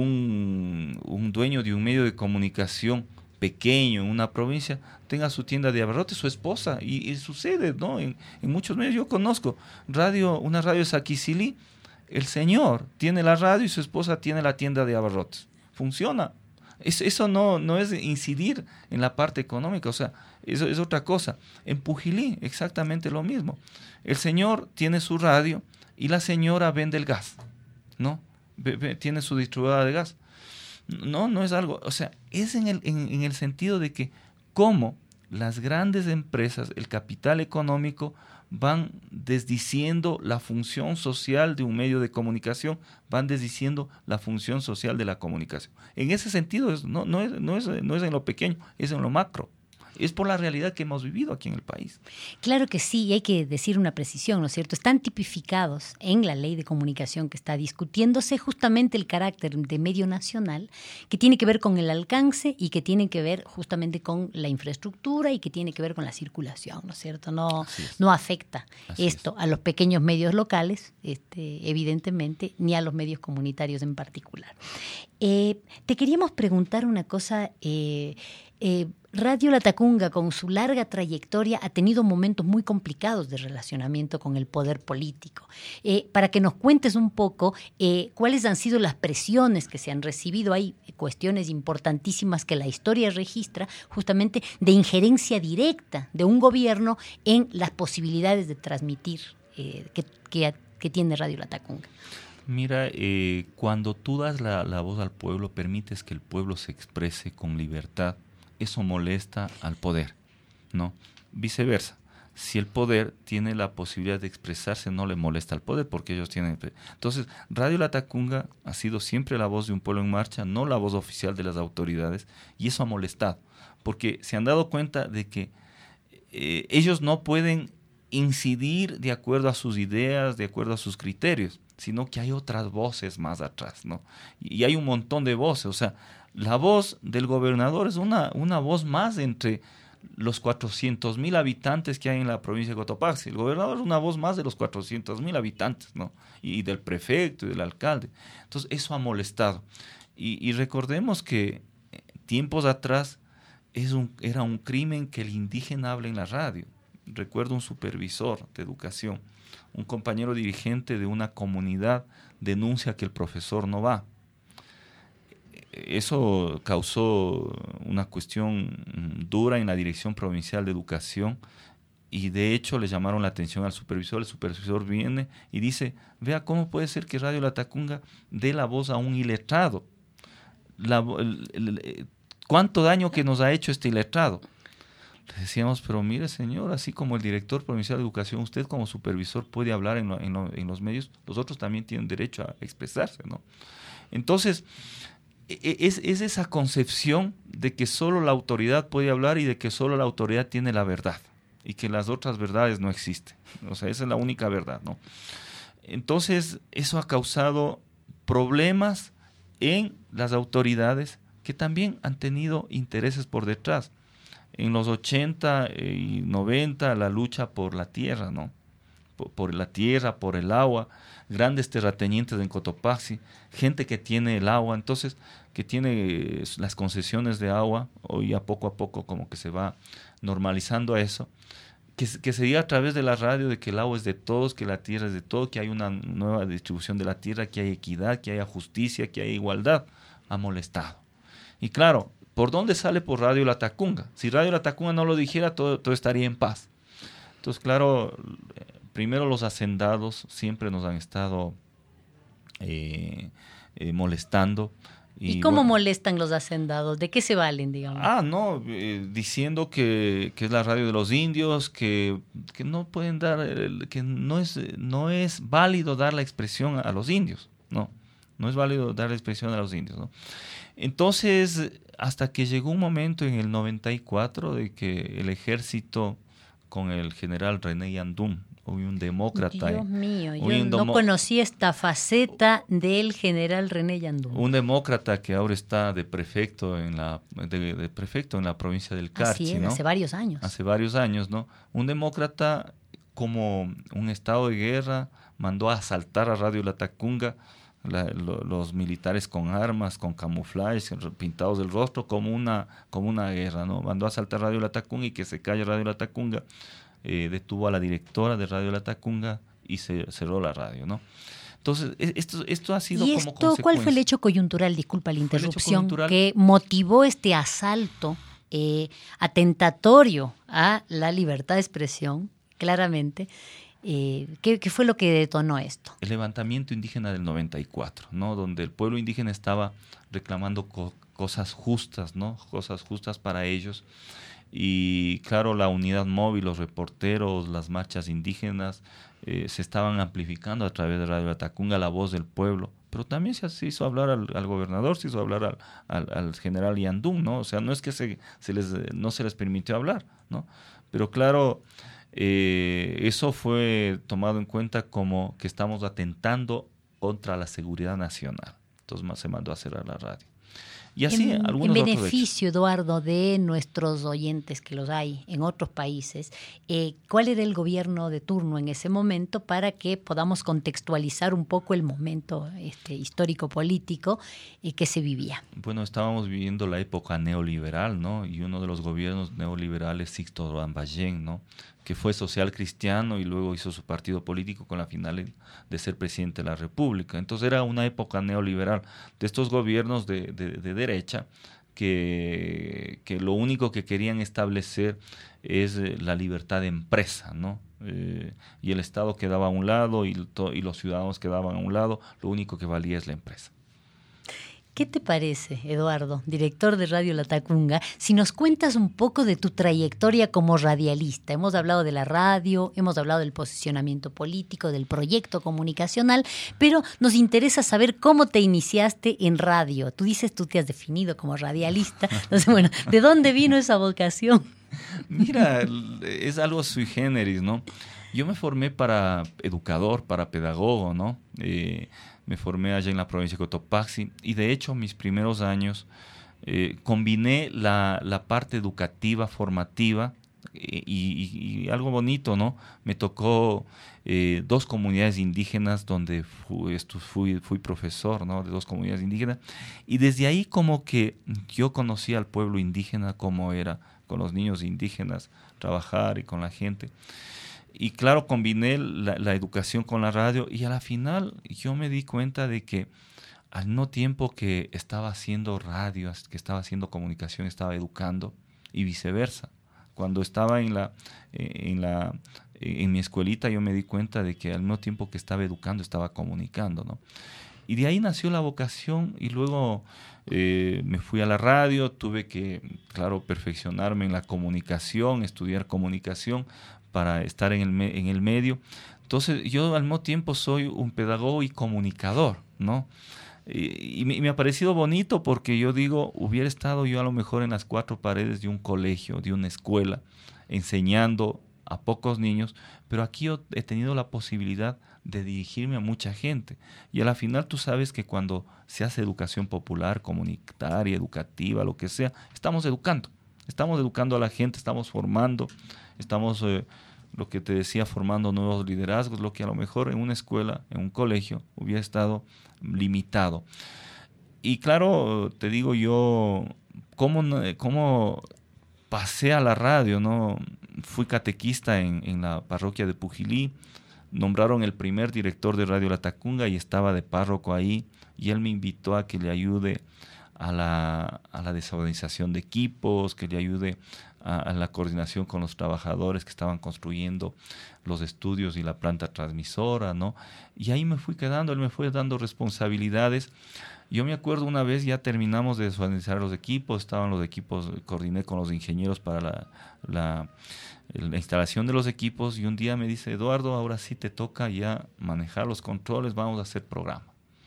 un, un dueño de un medio de comunicación pequeño en una provincia tenga su tienda de abarrotes, su esposa, y, y sucede, ¿no? En, en muchos medios yo conozco radio, una radio Saquicilí, el señor tiene la radio y su esposa tiene la tienda de abarrotes. Funciona. Es, eso no, no es incidir en la parte económica, o sea, eso es otra cosa. En Pujilí, exactamente lo mismo. El señor tiene su radio y la señora vende el gas, ¿no? Be, be, tiene su distribuidora de gas. No, no es algo, o sea, es en el, en, en el sentido de que cómo las grandes empresas, el capital económico, van desdiciendo la función social de un medio de comunicación, van desdiciendo la función social de la comunicación. En ese sentido, es, no, no, es, no, es, no es en lo pequeño, es en lo macro. Es por la realidad que hemos vivido aquí en el país. Claro que sí, y hay que decir una precisión, ¿no es cierto? Están tipificados en la ley de comunicación que está discutiéndose justamente el carácter de medio nacional, que tiene que ver con el alcance y que tiene que ver justamente con la infraestructura y que tiene que ver con la circulación, ¿no es cierto? No, no afecta Así esto es. a los pequeños medios locales, este, evidentemente, ni a los medios comunitarios en particular. Eh, te queríamos preguntar una cosa. Eh, eh, Radio Latacunga, con su larga trayectoria, ha tenido momentos muy complicados de relacionamiento con el poder político. Eh, para que nos cuentes un poco eh, cuáles han sido las presiones que se han recibido. Hay cuestiones importantísimas que la historia registra, justamente de injerencia directa de un gobierno en las posibilidades de transmitir eh, que, que, que tiene Radio Latacunga. Mira, eh, cuando tú das la, la voz al pueblo, permites que el pueblo se exprese con libertad, eso molesta al poder, ¿no? Viceversa, si el poder tiene la posibilidad de expresarse, no le molesta al poder, porque ellos tienen... Entonces, Radio Latacunga ha sido siempre la voz de un pueblo en marcha, no la voz oficial de las autoridades, y eso ha molestado, porque se han dado cuenta de que eh, ellos no pueden incidir de acuerdo a sus ideas, de acuerdo a sus criterios, sino que hay otras voces más atrás, ¿no? Y, y hay un montón de voces, o sea, la voz del gobernador es una, una voz más entre los cuatrocientos mil habitantes que hay en la provincia de Cotopaxi. El gobernador es una voz más de los cuatrocientos mil habitantes, ¿no? Y, y del prefecto y del alcalde. Entonces, eso ha molestado. Y, y recordemos que tiempos atrás es un, era un crimen que el indígena hable en la radio. Recuerdo un supervisor de educación, un compañero dirigente de una comunidad denuncia que el profesor no va. Eso causó una cuestión dura en la Dirección Provincial de Educación y de hecho le llamaron la atención al supervisor. El supervisor viene y dice, vea cómo puede ser que Radio Latacunga dé la voz a un iletrado. La, el, el, ¿Cuánto daño que nos ha hecho este iletrado? Le decíamos, pero mire señor, así como el director provincial de educación, usted como supervisor puede hablar en, lo, en, lo, en los medios, los otros también tienen derecho a expresarse, ¿no? Entonces, es, es esa concepción de que solo la autoridad puede hablar y de que solo la autoridad tiene la verdad y que las otras verdades no existen. O sea, esa es la única verdad, ¿no? Entonces, eso ha causado problemas en las autoridades que también han tenido intereses por detrás. En los ochenta y noventa, la lucha por la tierra, ¿no? Por, por la tierra, por el agua, grandes terratenientes en Cotopaxi, gente que tiene el agua, entonces, que tiene las concesiones de agua, hoy a poco a poco como que se va normalizando eso, que, que se diga a través de la radio de que el agua es de todos, que la tierra es de todos, que hay una nueva distribución de la tierra, que hay equidad, que haya justicia, que haya igualdad, ha molestado. Y claro, ¿por dónde sale? Por Radio Latacunga. Si Radio Latacunga no lo dijera, todo, todo estaría en paz. Entonces, claro, primero los hacendados siempre nos han estado eh, eh, molestando. ¿Y, ¿Y cómo bueno, molestan los hacendados? ¿De qué se valen, digamos? Ah, no, eh, diciendo que, que es la radio de los indios, que, que no pueden dar, que no es, no es válido dar la expresión a los indios, no, no es válido dar la expresión a los indios, ¿no? Entonces, hasta que llegó un momento en el noventa y cuatro de que el ejército con el general René Yandún, hoy un demócrata. Dios mío, yo no domo- conocí esta faceta del general René Yandún. Un demócrata que ahora está de prefecto en la de, de prefecto en la provincia del Carchi, Así es, ¿no? Hace varios años. Hace varios años, ¿no? Un demócrata como un estado de guerra mandó a asaltar a Radio Latacunga, la, lo, los militares con armas, con camuflajes, pintados del rostro, como una como una guerra, ¿no? Mandó a asaltar Radio Latacunga y que se calle Radio Latacunga. Eh, detuvo a la directora de Radio Latacunga y se cerró la radio, ¿no? Entonces, esto, esto ha sido ¿Y como esto, consecuencia. ¿Cuál fue el hecho coyuntural, disculpa la interrupción, que motivó este asalto eh, atentatorio a la libertad de expresión, claramente? Eh, ¿qué, ¿Qué fue lo que detonó esto? El levantamiento indígena del noventa y cuatro, ¿no? Donde el pueblo indígena estaba reclamando co- cosas justas, ¿no? Cosas justas para ellos. Y claro, la unidad móvil, los reporteros, las marchas indígenas eh, se estaban amplificando a través de Radio Latacunga, la voz del pueblo. Pero también se, se hizo hablar al, al gobernador, se hizo hablar al, al, al general Yandún, ¿no? O sea, no es que se, se les, no se les permitió hablar, ¿no? Pero claro, eh, eso fue tomado en cuenta como que estamos atentando contra la seguridad nacional. Entonces se mandó a cerrar la radio. Y así, en, algunos en beneficio, Eduardo, de nuestros oyentes, que los hay en otros países, eh, ¿cuál era el gobierno de turno en ese momento para que podamos contextualizar un poco el momento este, histórico-político eh, que se vivía? Bueno, estábamos viviendo la época neoliberal, ¿no? Y uno de los gobiernos neoliberales, Sixto Ramballén, ¿no? Que fue social cristiano y luego hizo su partido político con la final de ser presidente de la República. Entonces era una época neoliberal de estos gobiernos de, de, de derecha que, que lo único que querían establecer es la libertad de empresa, ¿no? Eh, y el Estado quedaba a un lado y, to, y los ciudadanos quedaban a un lado, lo único que valía es la empresa. ¿Qué te parece, Eduardo, director de Radio Latacunga, si nos cuentas un poco de tu trayectoria como radialista? Hemos hablado de la radio, hemos hablado del posicionamiento político, del proyecto comunicacional, pero nos interesa saber cómo te iniciaste en radio. Tú dices, tú te has definido como radialista. Entonces, bueno, ¿de dónde vino esa vocación? Mira, es algo sui generis, ¿no? Yo me formé para educador, para pedagogo, ¿no? Eh, me formé allá en la provincia de Cotopaxi y de hecho mis primeros años eh, combiné la, la parte educativa, formativa y, y, y algo bonito, ¿no? Me tocó eh, dos comunidades indígenas donde fui, fui, fui profesor, ¿no? De dos comunidades indígenas y desde ahí como que yo conocí al pueblo indígena, cómo era con los niños indígenas trabajar y con la gente. Y claro, combiné la, la educación con la radio y a la final yo me di cuenta de que al mismo tiempo que estaba haciendo radio, que estaba haciendo comunicación, estaba educando y viceversa. Cuando estaba en la, en la en mi escuelita yo me di cuenta de que al mismo tiempo que estaba educando estaba comunicando, ¿no? Y de ahí nació la vocación y luego eh, me fui a la radio, tuve que, claro, perfeccionarme en la comunicación, estudiar comunicación para estar en el, me- en el medio. Entonces yo al mismo tiempo soy un pedagogo y comunicador, ¿no? Y, y, me, y me ha parecido bonito porque yo digo, hubiera estado yo a lo mejor en las cuatro paredes de un colegio, de una escuela, enseñando a pocos niños, pero aquí yo he tenido la posibilidad de dirigirme a mucha gente. Y a la final tú sabes que cuando se hace educación popular, comunitaria, educativa, lo que sea, estamos educando. Estamos educando a la gente, estamos formando, estamos, eh, lo que te decía, formando nuevos liderazgos, lo que a lo mejor en una escuela, en un colegio, hubiera estado limitado. Y claro, te digo yo, ¿cómo, cómo pasé a la radio, ¿no? Fui catequista en, en la parroquia de Pujilí, nombraron el primer director de Radio Latacunga y estaba de párroco ahí, y él me invitó a que le ayude a la, a la desorganización de equipos, que le ayude a, a la coordinación con los trabajadores que estaban construyendo los estudios y la planta transmisora, ¿no? Y ahí me fui quedando, él me fue dando responsabilidades. Yo me acuerdo una vez ya terminamos de desorganizar los equipos, estaban los equipos, coordiné con los ingenieros para la, la, la instalación de los equipos, y un día me dice: Eduardo, ahora sí te toca ya manejar los controles, vamos a hacer programa.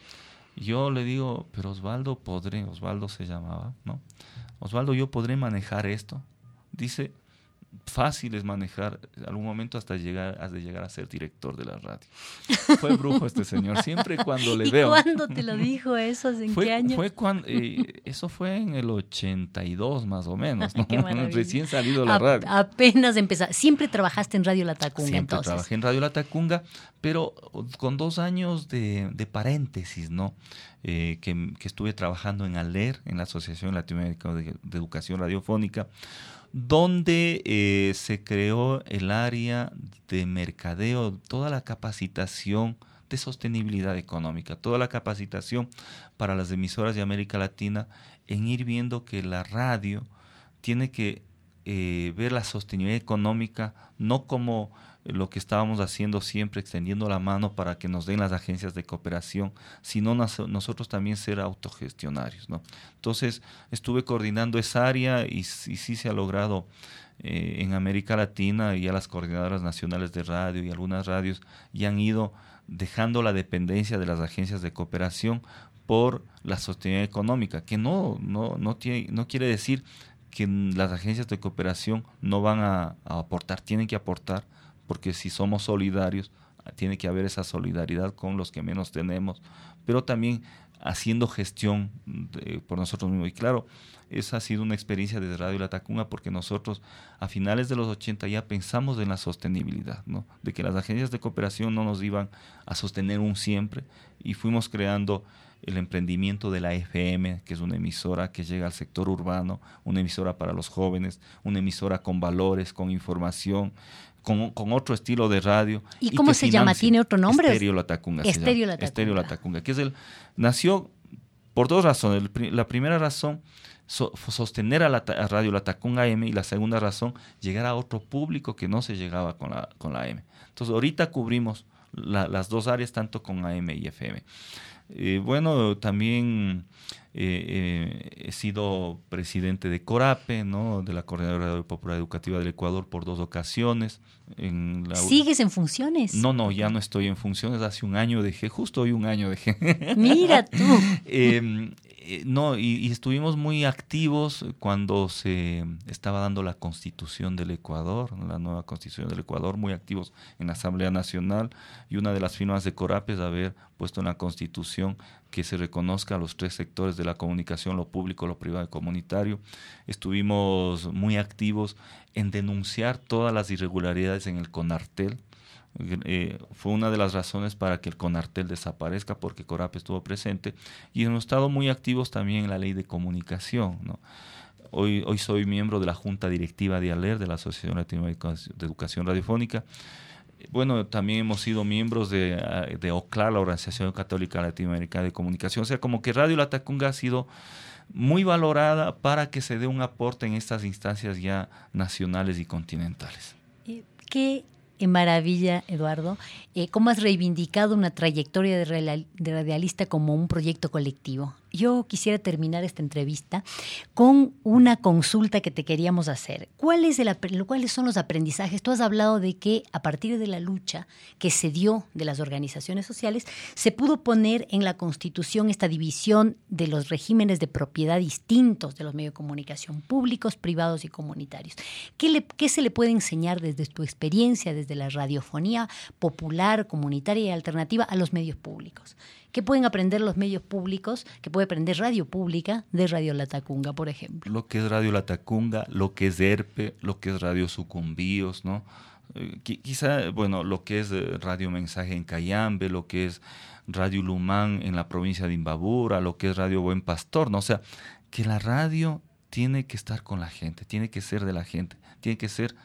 Yo le digo: pero Osvaldo, podré, Osvaldo se llamaba, ¿no? Osvaldo, ¿yo podré manejar esto? Dice: fácil es manejar, algún momento hasta llegar, has de llegar a ser director de la radio. Fue brujo este señor, siempre cuando le ¿Y veo. ¿Y cuándo te lo dijo eso? ¿En fue, qué año? Fue cuando, eh, eso fue en el ochenta y dos más o menos, ¿no? Qué maravilla. Recién salido la A, radio. Apenas empezaste. Siempre trabajaste en Radio La Tacunga, Siempre entonces. trabajé en Radio La Tacunga, pero con dos años de, de paréntesis, ¿no? Eh, que, que estuve trabajando en ALER, en la Asociación Latinoamericana de, de Educación Radiofónica, donde eh, se creó el área de mercadeo, toda la capacitación de sostenibilidad económica, toda la capacitación para las emisoras de América Latina en ir viendo que la radio tiene que eh, ver la sostenibilidad económica no como lo que estábamos haciendo siempre, extendiendo la mano para que nos den las agencias de cooperación, sino nos, nosotros también ser autogestionarios, ¿no? Entonces estuve coordinando esa área y, y sí se ha logrado eh, en América Latina, y ya las coordinadoras nacionales de radio y algunas radios ya han ido dejando la dependencia de las agencias de cooperación por la sostenibilidad económica, que no, no, no, tiene, no quiere decir que las agencias de cooperación no van a, a aportar, tienen que aportar, porque si somos solidarios, tiene que haber esa solidaridad con los que menos tenemos, pero también haciendo gestión de, por nosotros mismos. Y claro, esa ha sido una experiencia de Radio La Tacunga, porque nosotros a finales de los ochenta ya pensamos en la sostenibilidad, ¿no? De que las agencias de cooperación no nos iban a sostener un siempre, y fuimos creando el emprendimiento de la F M, que es una emisora que llega al sector urbano, una emisora para los jóvenes, una emisora con valores, con información, Con, con otro estilo de radio. ¿Y, y cómo se llama? ¿Tiene otro nombre? Estéreo La Tacunga. Estéreo La Tacunga. Estéreo La Tacunga, que es el, nació por dos razones. El, la primera razón, so, sostener a, la, a Radio La Tacunga A M, y la segunda razón, llegar a otro público que no se llegaba con la, con la A M. Entonces, ahorita cubrimos la, las dos áreas, tanto con A M y F M. Eh, bueno, también eh, eh, he sido presidente de CORAPE, ¿no? De la Coordinadora Popular Educativa del Ecuador, por dos ocasiones. En la... ¿Sigues en funciones? No, no, ya no estoy en funciones. Hace un año dejé, justo hoy un año dejé. Mira tú. eh, eh, no, y, y estuvimos muy activos cuando se estaba dando la Constitución del Ecuador, la nueva Constitución del Ecuador, muy activos en la Asamblea Nacional, y una de las firmas de CORAPE es haber puesto en la Constitución que se reconozca a los tres sectores de la comunicación, lo público, lo privado y comunitario. Estuvimos muy activos en denunciar todas las irregularidades en el CONARTEL. Eh, fue una de las razones para que el CONARTEL desaparezca, porque CORAPE estuvo presente, y hemos estado muy activos también en la ley de comunicación, ¿no? Hoy, hoy soy miembro de la Junta Directiva de ALER, de la Asociación Latinoamericana de Educación Radiofónica. Bueno, también hemos sido miembros de, de O C L A, la Organización Católica Latinoamericana de Comunicación. O sea, como que Radio La Tacunga ha sido muy valorada para que se dé un aporte en estas instancias ya nacionales y continentales. ¿Qué maravilla, Eduardo? Eh, ¿Cómo has reivindicado una trayectoria de, real, de radialista como un proyecto colectivo? Yo quisiera terminar esta entrevista con una consulta que te queríamos hacer. ¿Cuál es el, ¿Cuáles son los aprendizajes? Tú has hablado de que a partir de la lucha que se dio de las organizaciones sociales, se pudo poner en la Constitución esta división de los regímenes de propiedad distintos de los medios de comunicación, públicos, privados y comunitarios. ¿Qué, le, qué se le puede enseñar desde tu experiencia, desde la radiofonía popular, comunitaria y alternativa, a los medios públicos? ¿Qué pueden aprender los medios públicos? ¿Qué puede aprender Radio Pública de Radio La Tacunga, por ejemplo? Lo que es Radio La Tacunga, lo que es ERPE, lo que es Radio Sucumbíos, ¿no? Eh, quizá, bueno, lo que es eh, Radio Mensaje en Cayambe, lo que es Radio Lumán en la provincia de Imbabura, lo que es Radio Buen Pastor, ¿no? O sea, que la radio tiene que estar con la gente, tiene que ser de la gente, tiene que ser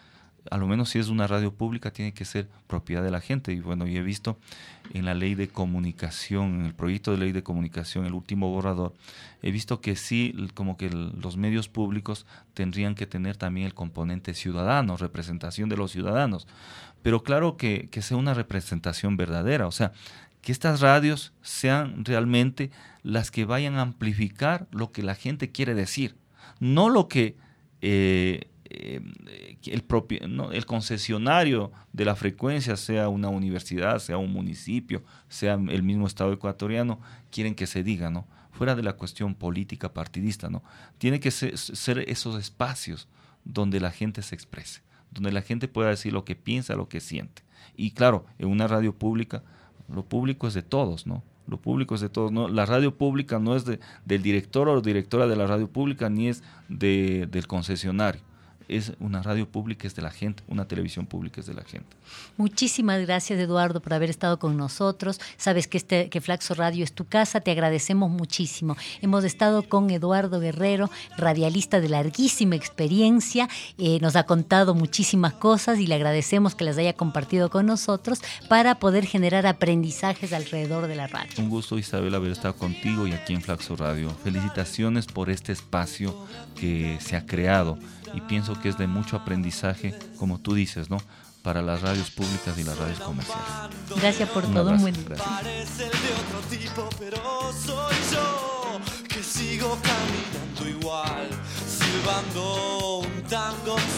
a lo menos si es una radio pública, tiene que ser propiedad de la gente. Y bueno, yo he visto en la ley de comunicación, en el proyecto de ley de comunicación, el último borrador, he visto que sí, como que el, los medios públicos tendrían que tener también el componente ciudadano, representación de los ciudadanos. Pero claro que, que sea una representación verdadera, o sea, que estas radios sean realmente las que vayan a amplificar lo que la gente quiere decir, no lo que eh, eh, el, propio, ¿no? el concesionario de la frecuencia, sea una universidad, sea un municipio, sea el mismo Estado ecuatoriano, quieren que se diga, ¿no? Fuera de la cuestión política partidista, ¿no? Tiene que ser, ser esos espacios donde la gente se exprese, donde la gente pueda decir lo que piensa, lo que siente. Y claro, en una radio pública, lo público es de todos, ¿no? Lo público es de todos, ¿no? La radio pública no es de, del director o directora de la radio pública, ni es de, del concesionario. Es una radio pública, es de la gente, una televisión pública es de la gente. Muchísimas gracias, Eduardo, por haber estado con nosotros. Sabes que, este, que Flaxo Radio es tu casa, te agradecemos muchísimo. Hemos estado con Eduardo Guerrero, radialista de larguísima experiencia, eh, nos ha contado muchísimas cosas y le agradecemos que las haya compartido con nosotros para poder generar aprendizajes alrededor de la radio. Un gusto, Isabel, haber estado contigo y aquí en Flaxo Radio. Felicitaciones por este espacio que se ha creado y pienso que es de mucho aprendizaje, como tú dices, ¿no?, para las radios públicas y las radios comerciales. Gracias por Un todo. abrazo, Muy gracias. Parece el de otro tipo, pero soy yo que sigo caminando igual, silbando un tango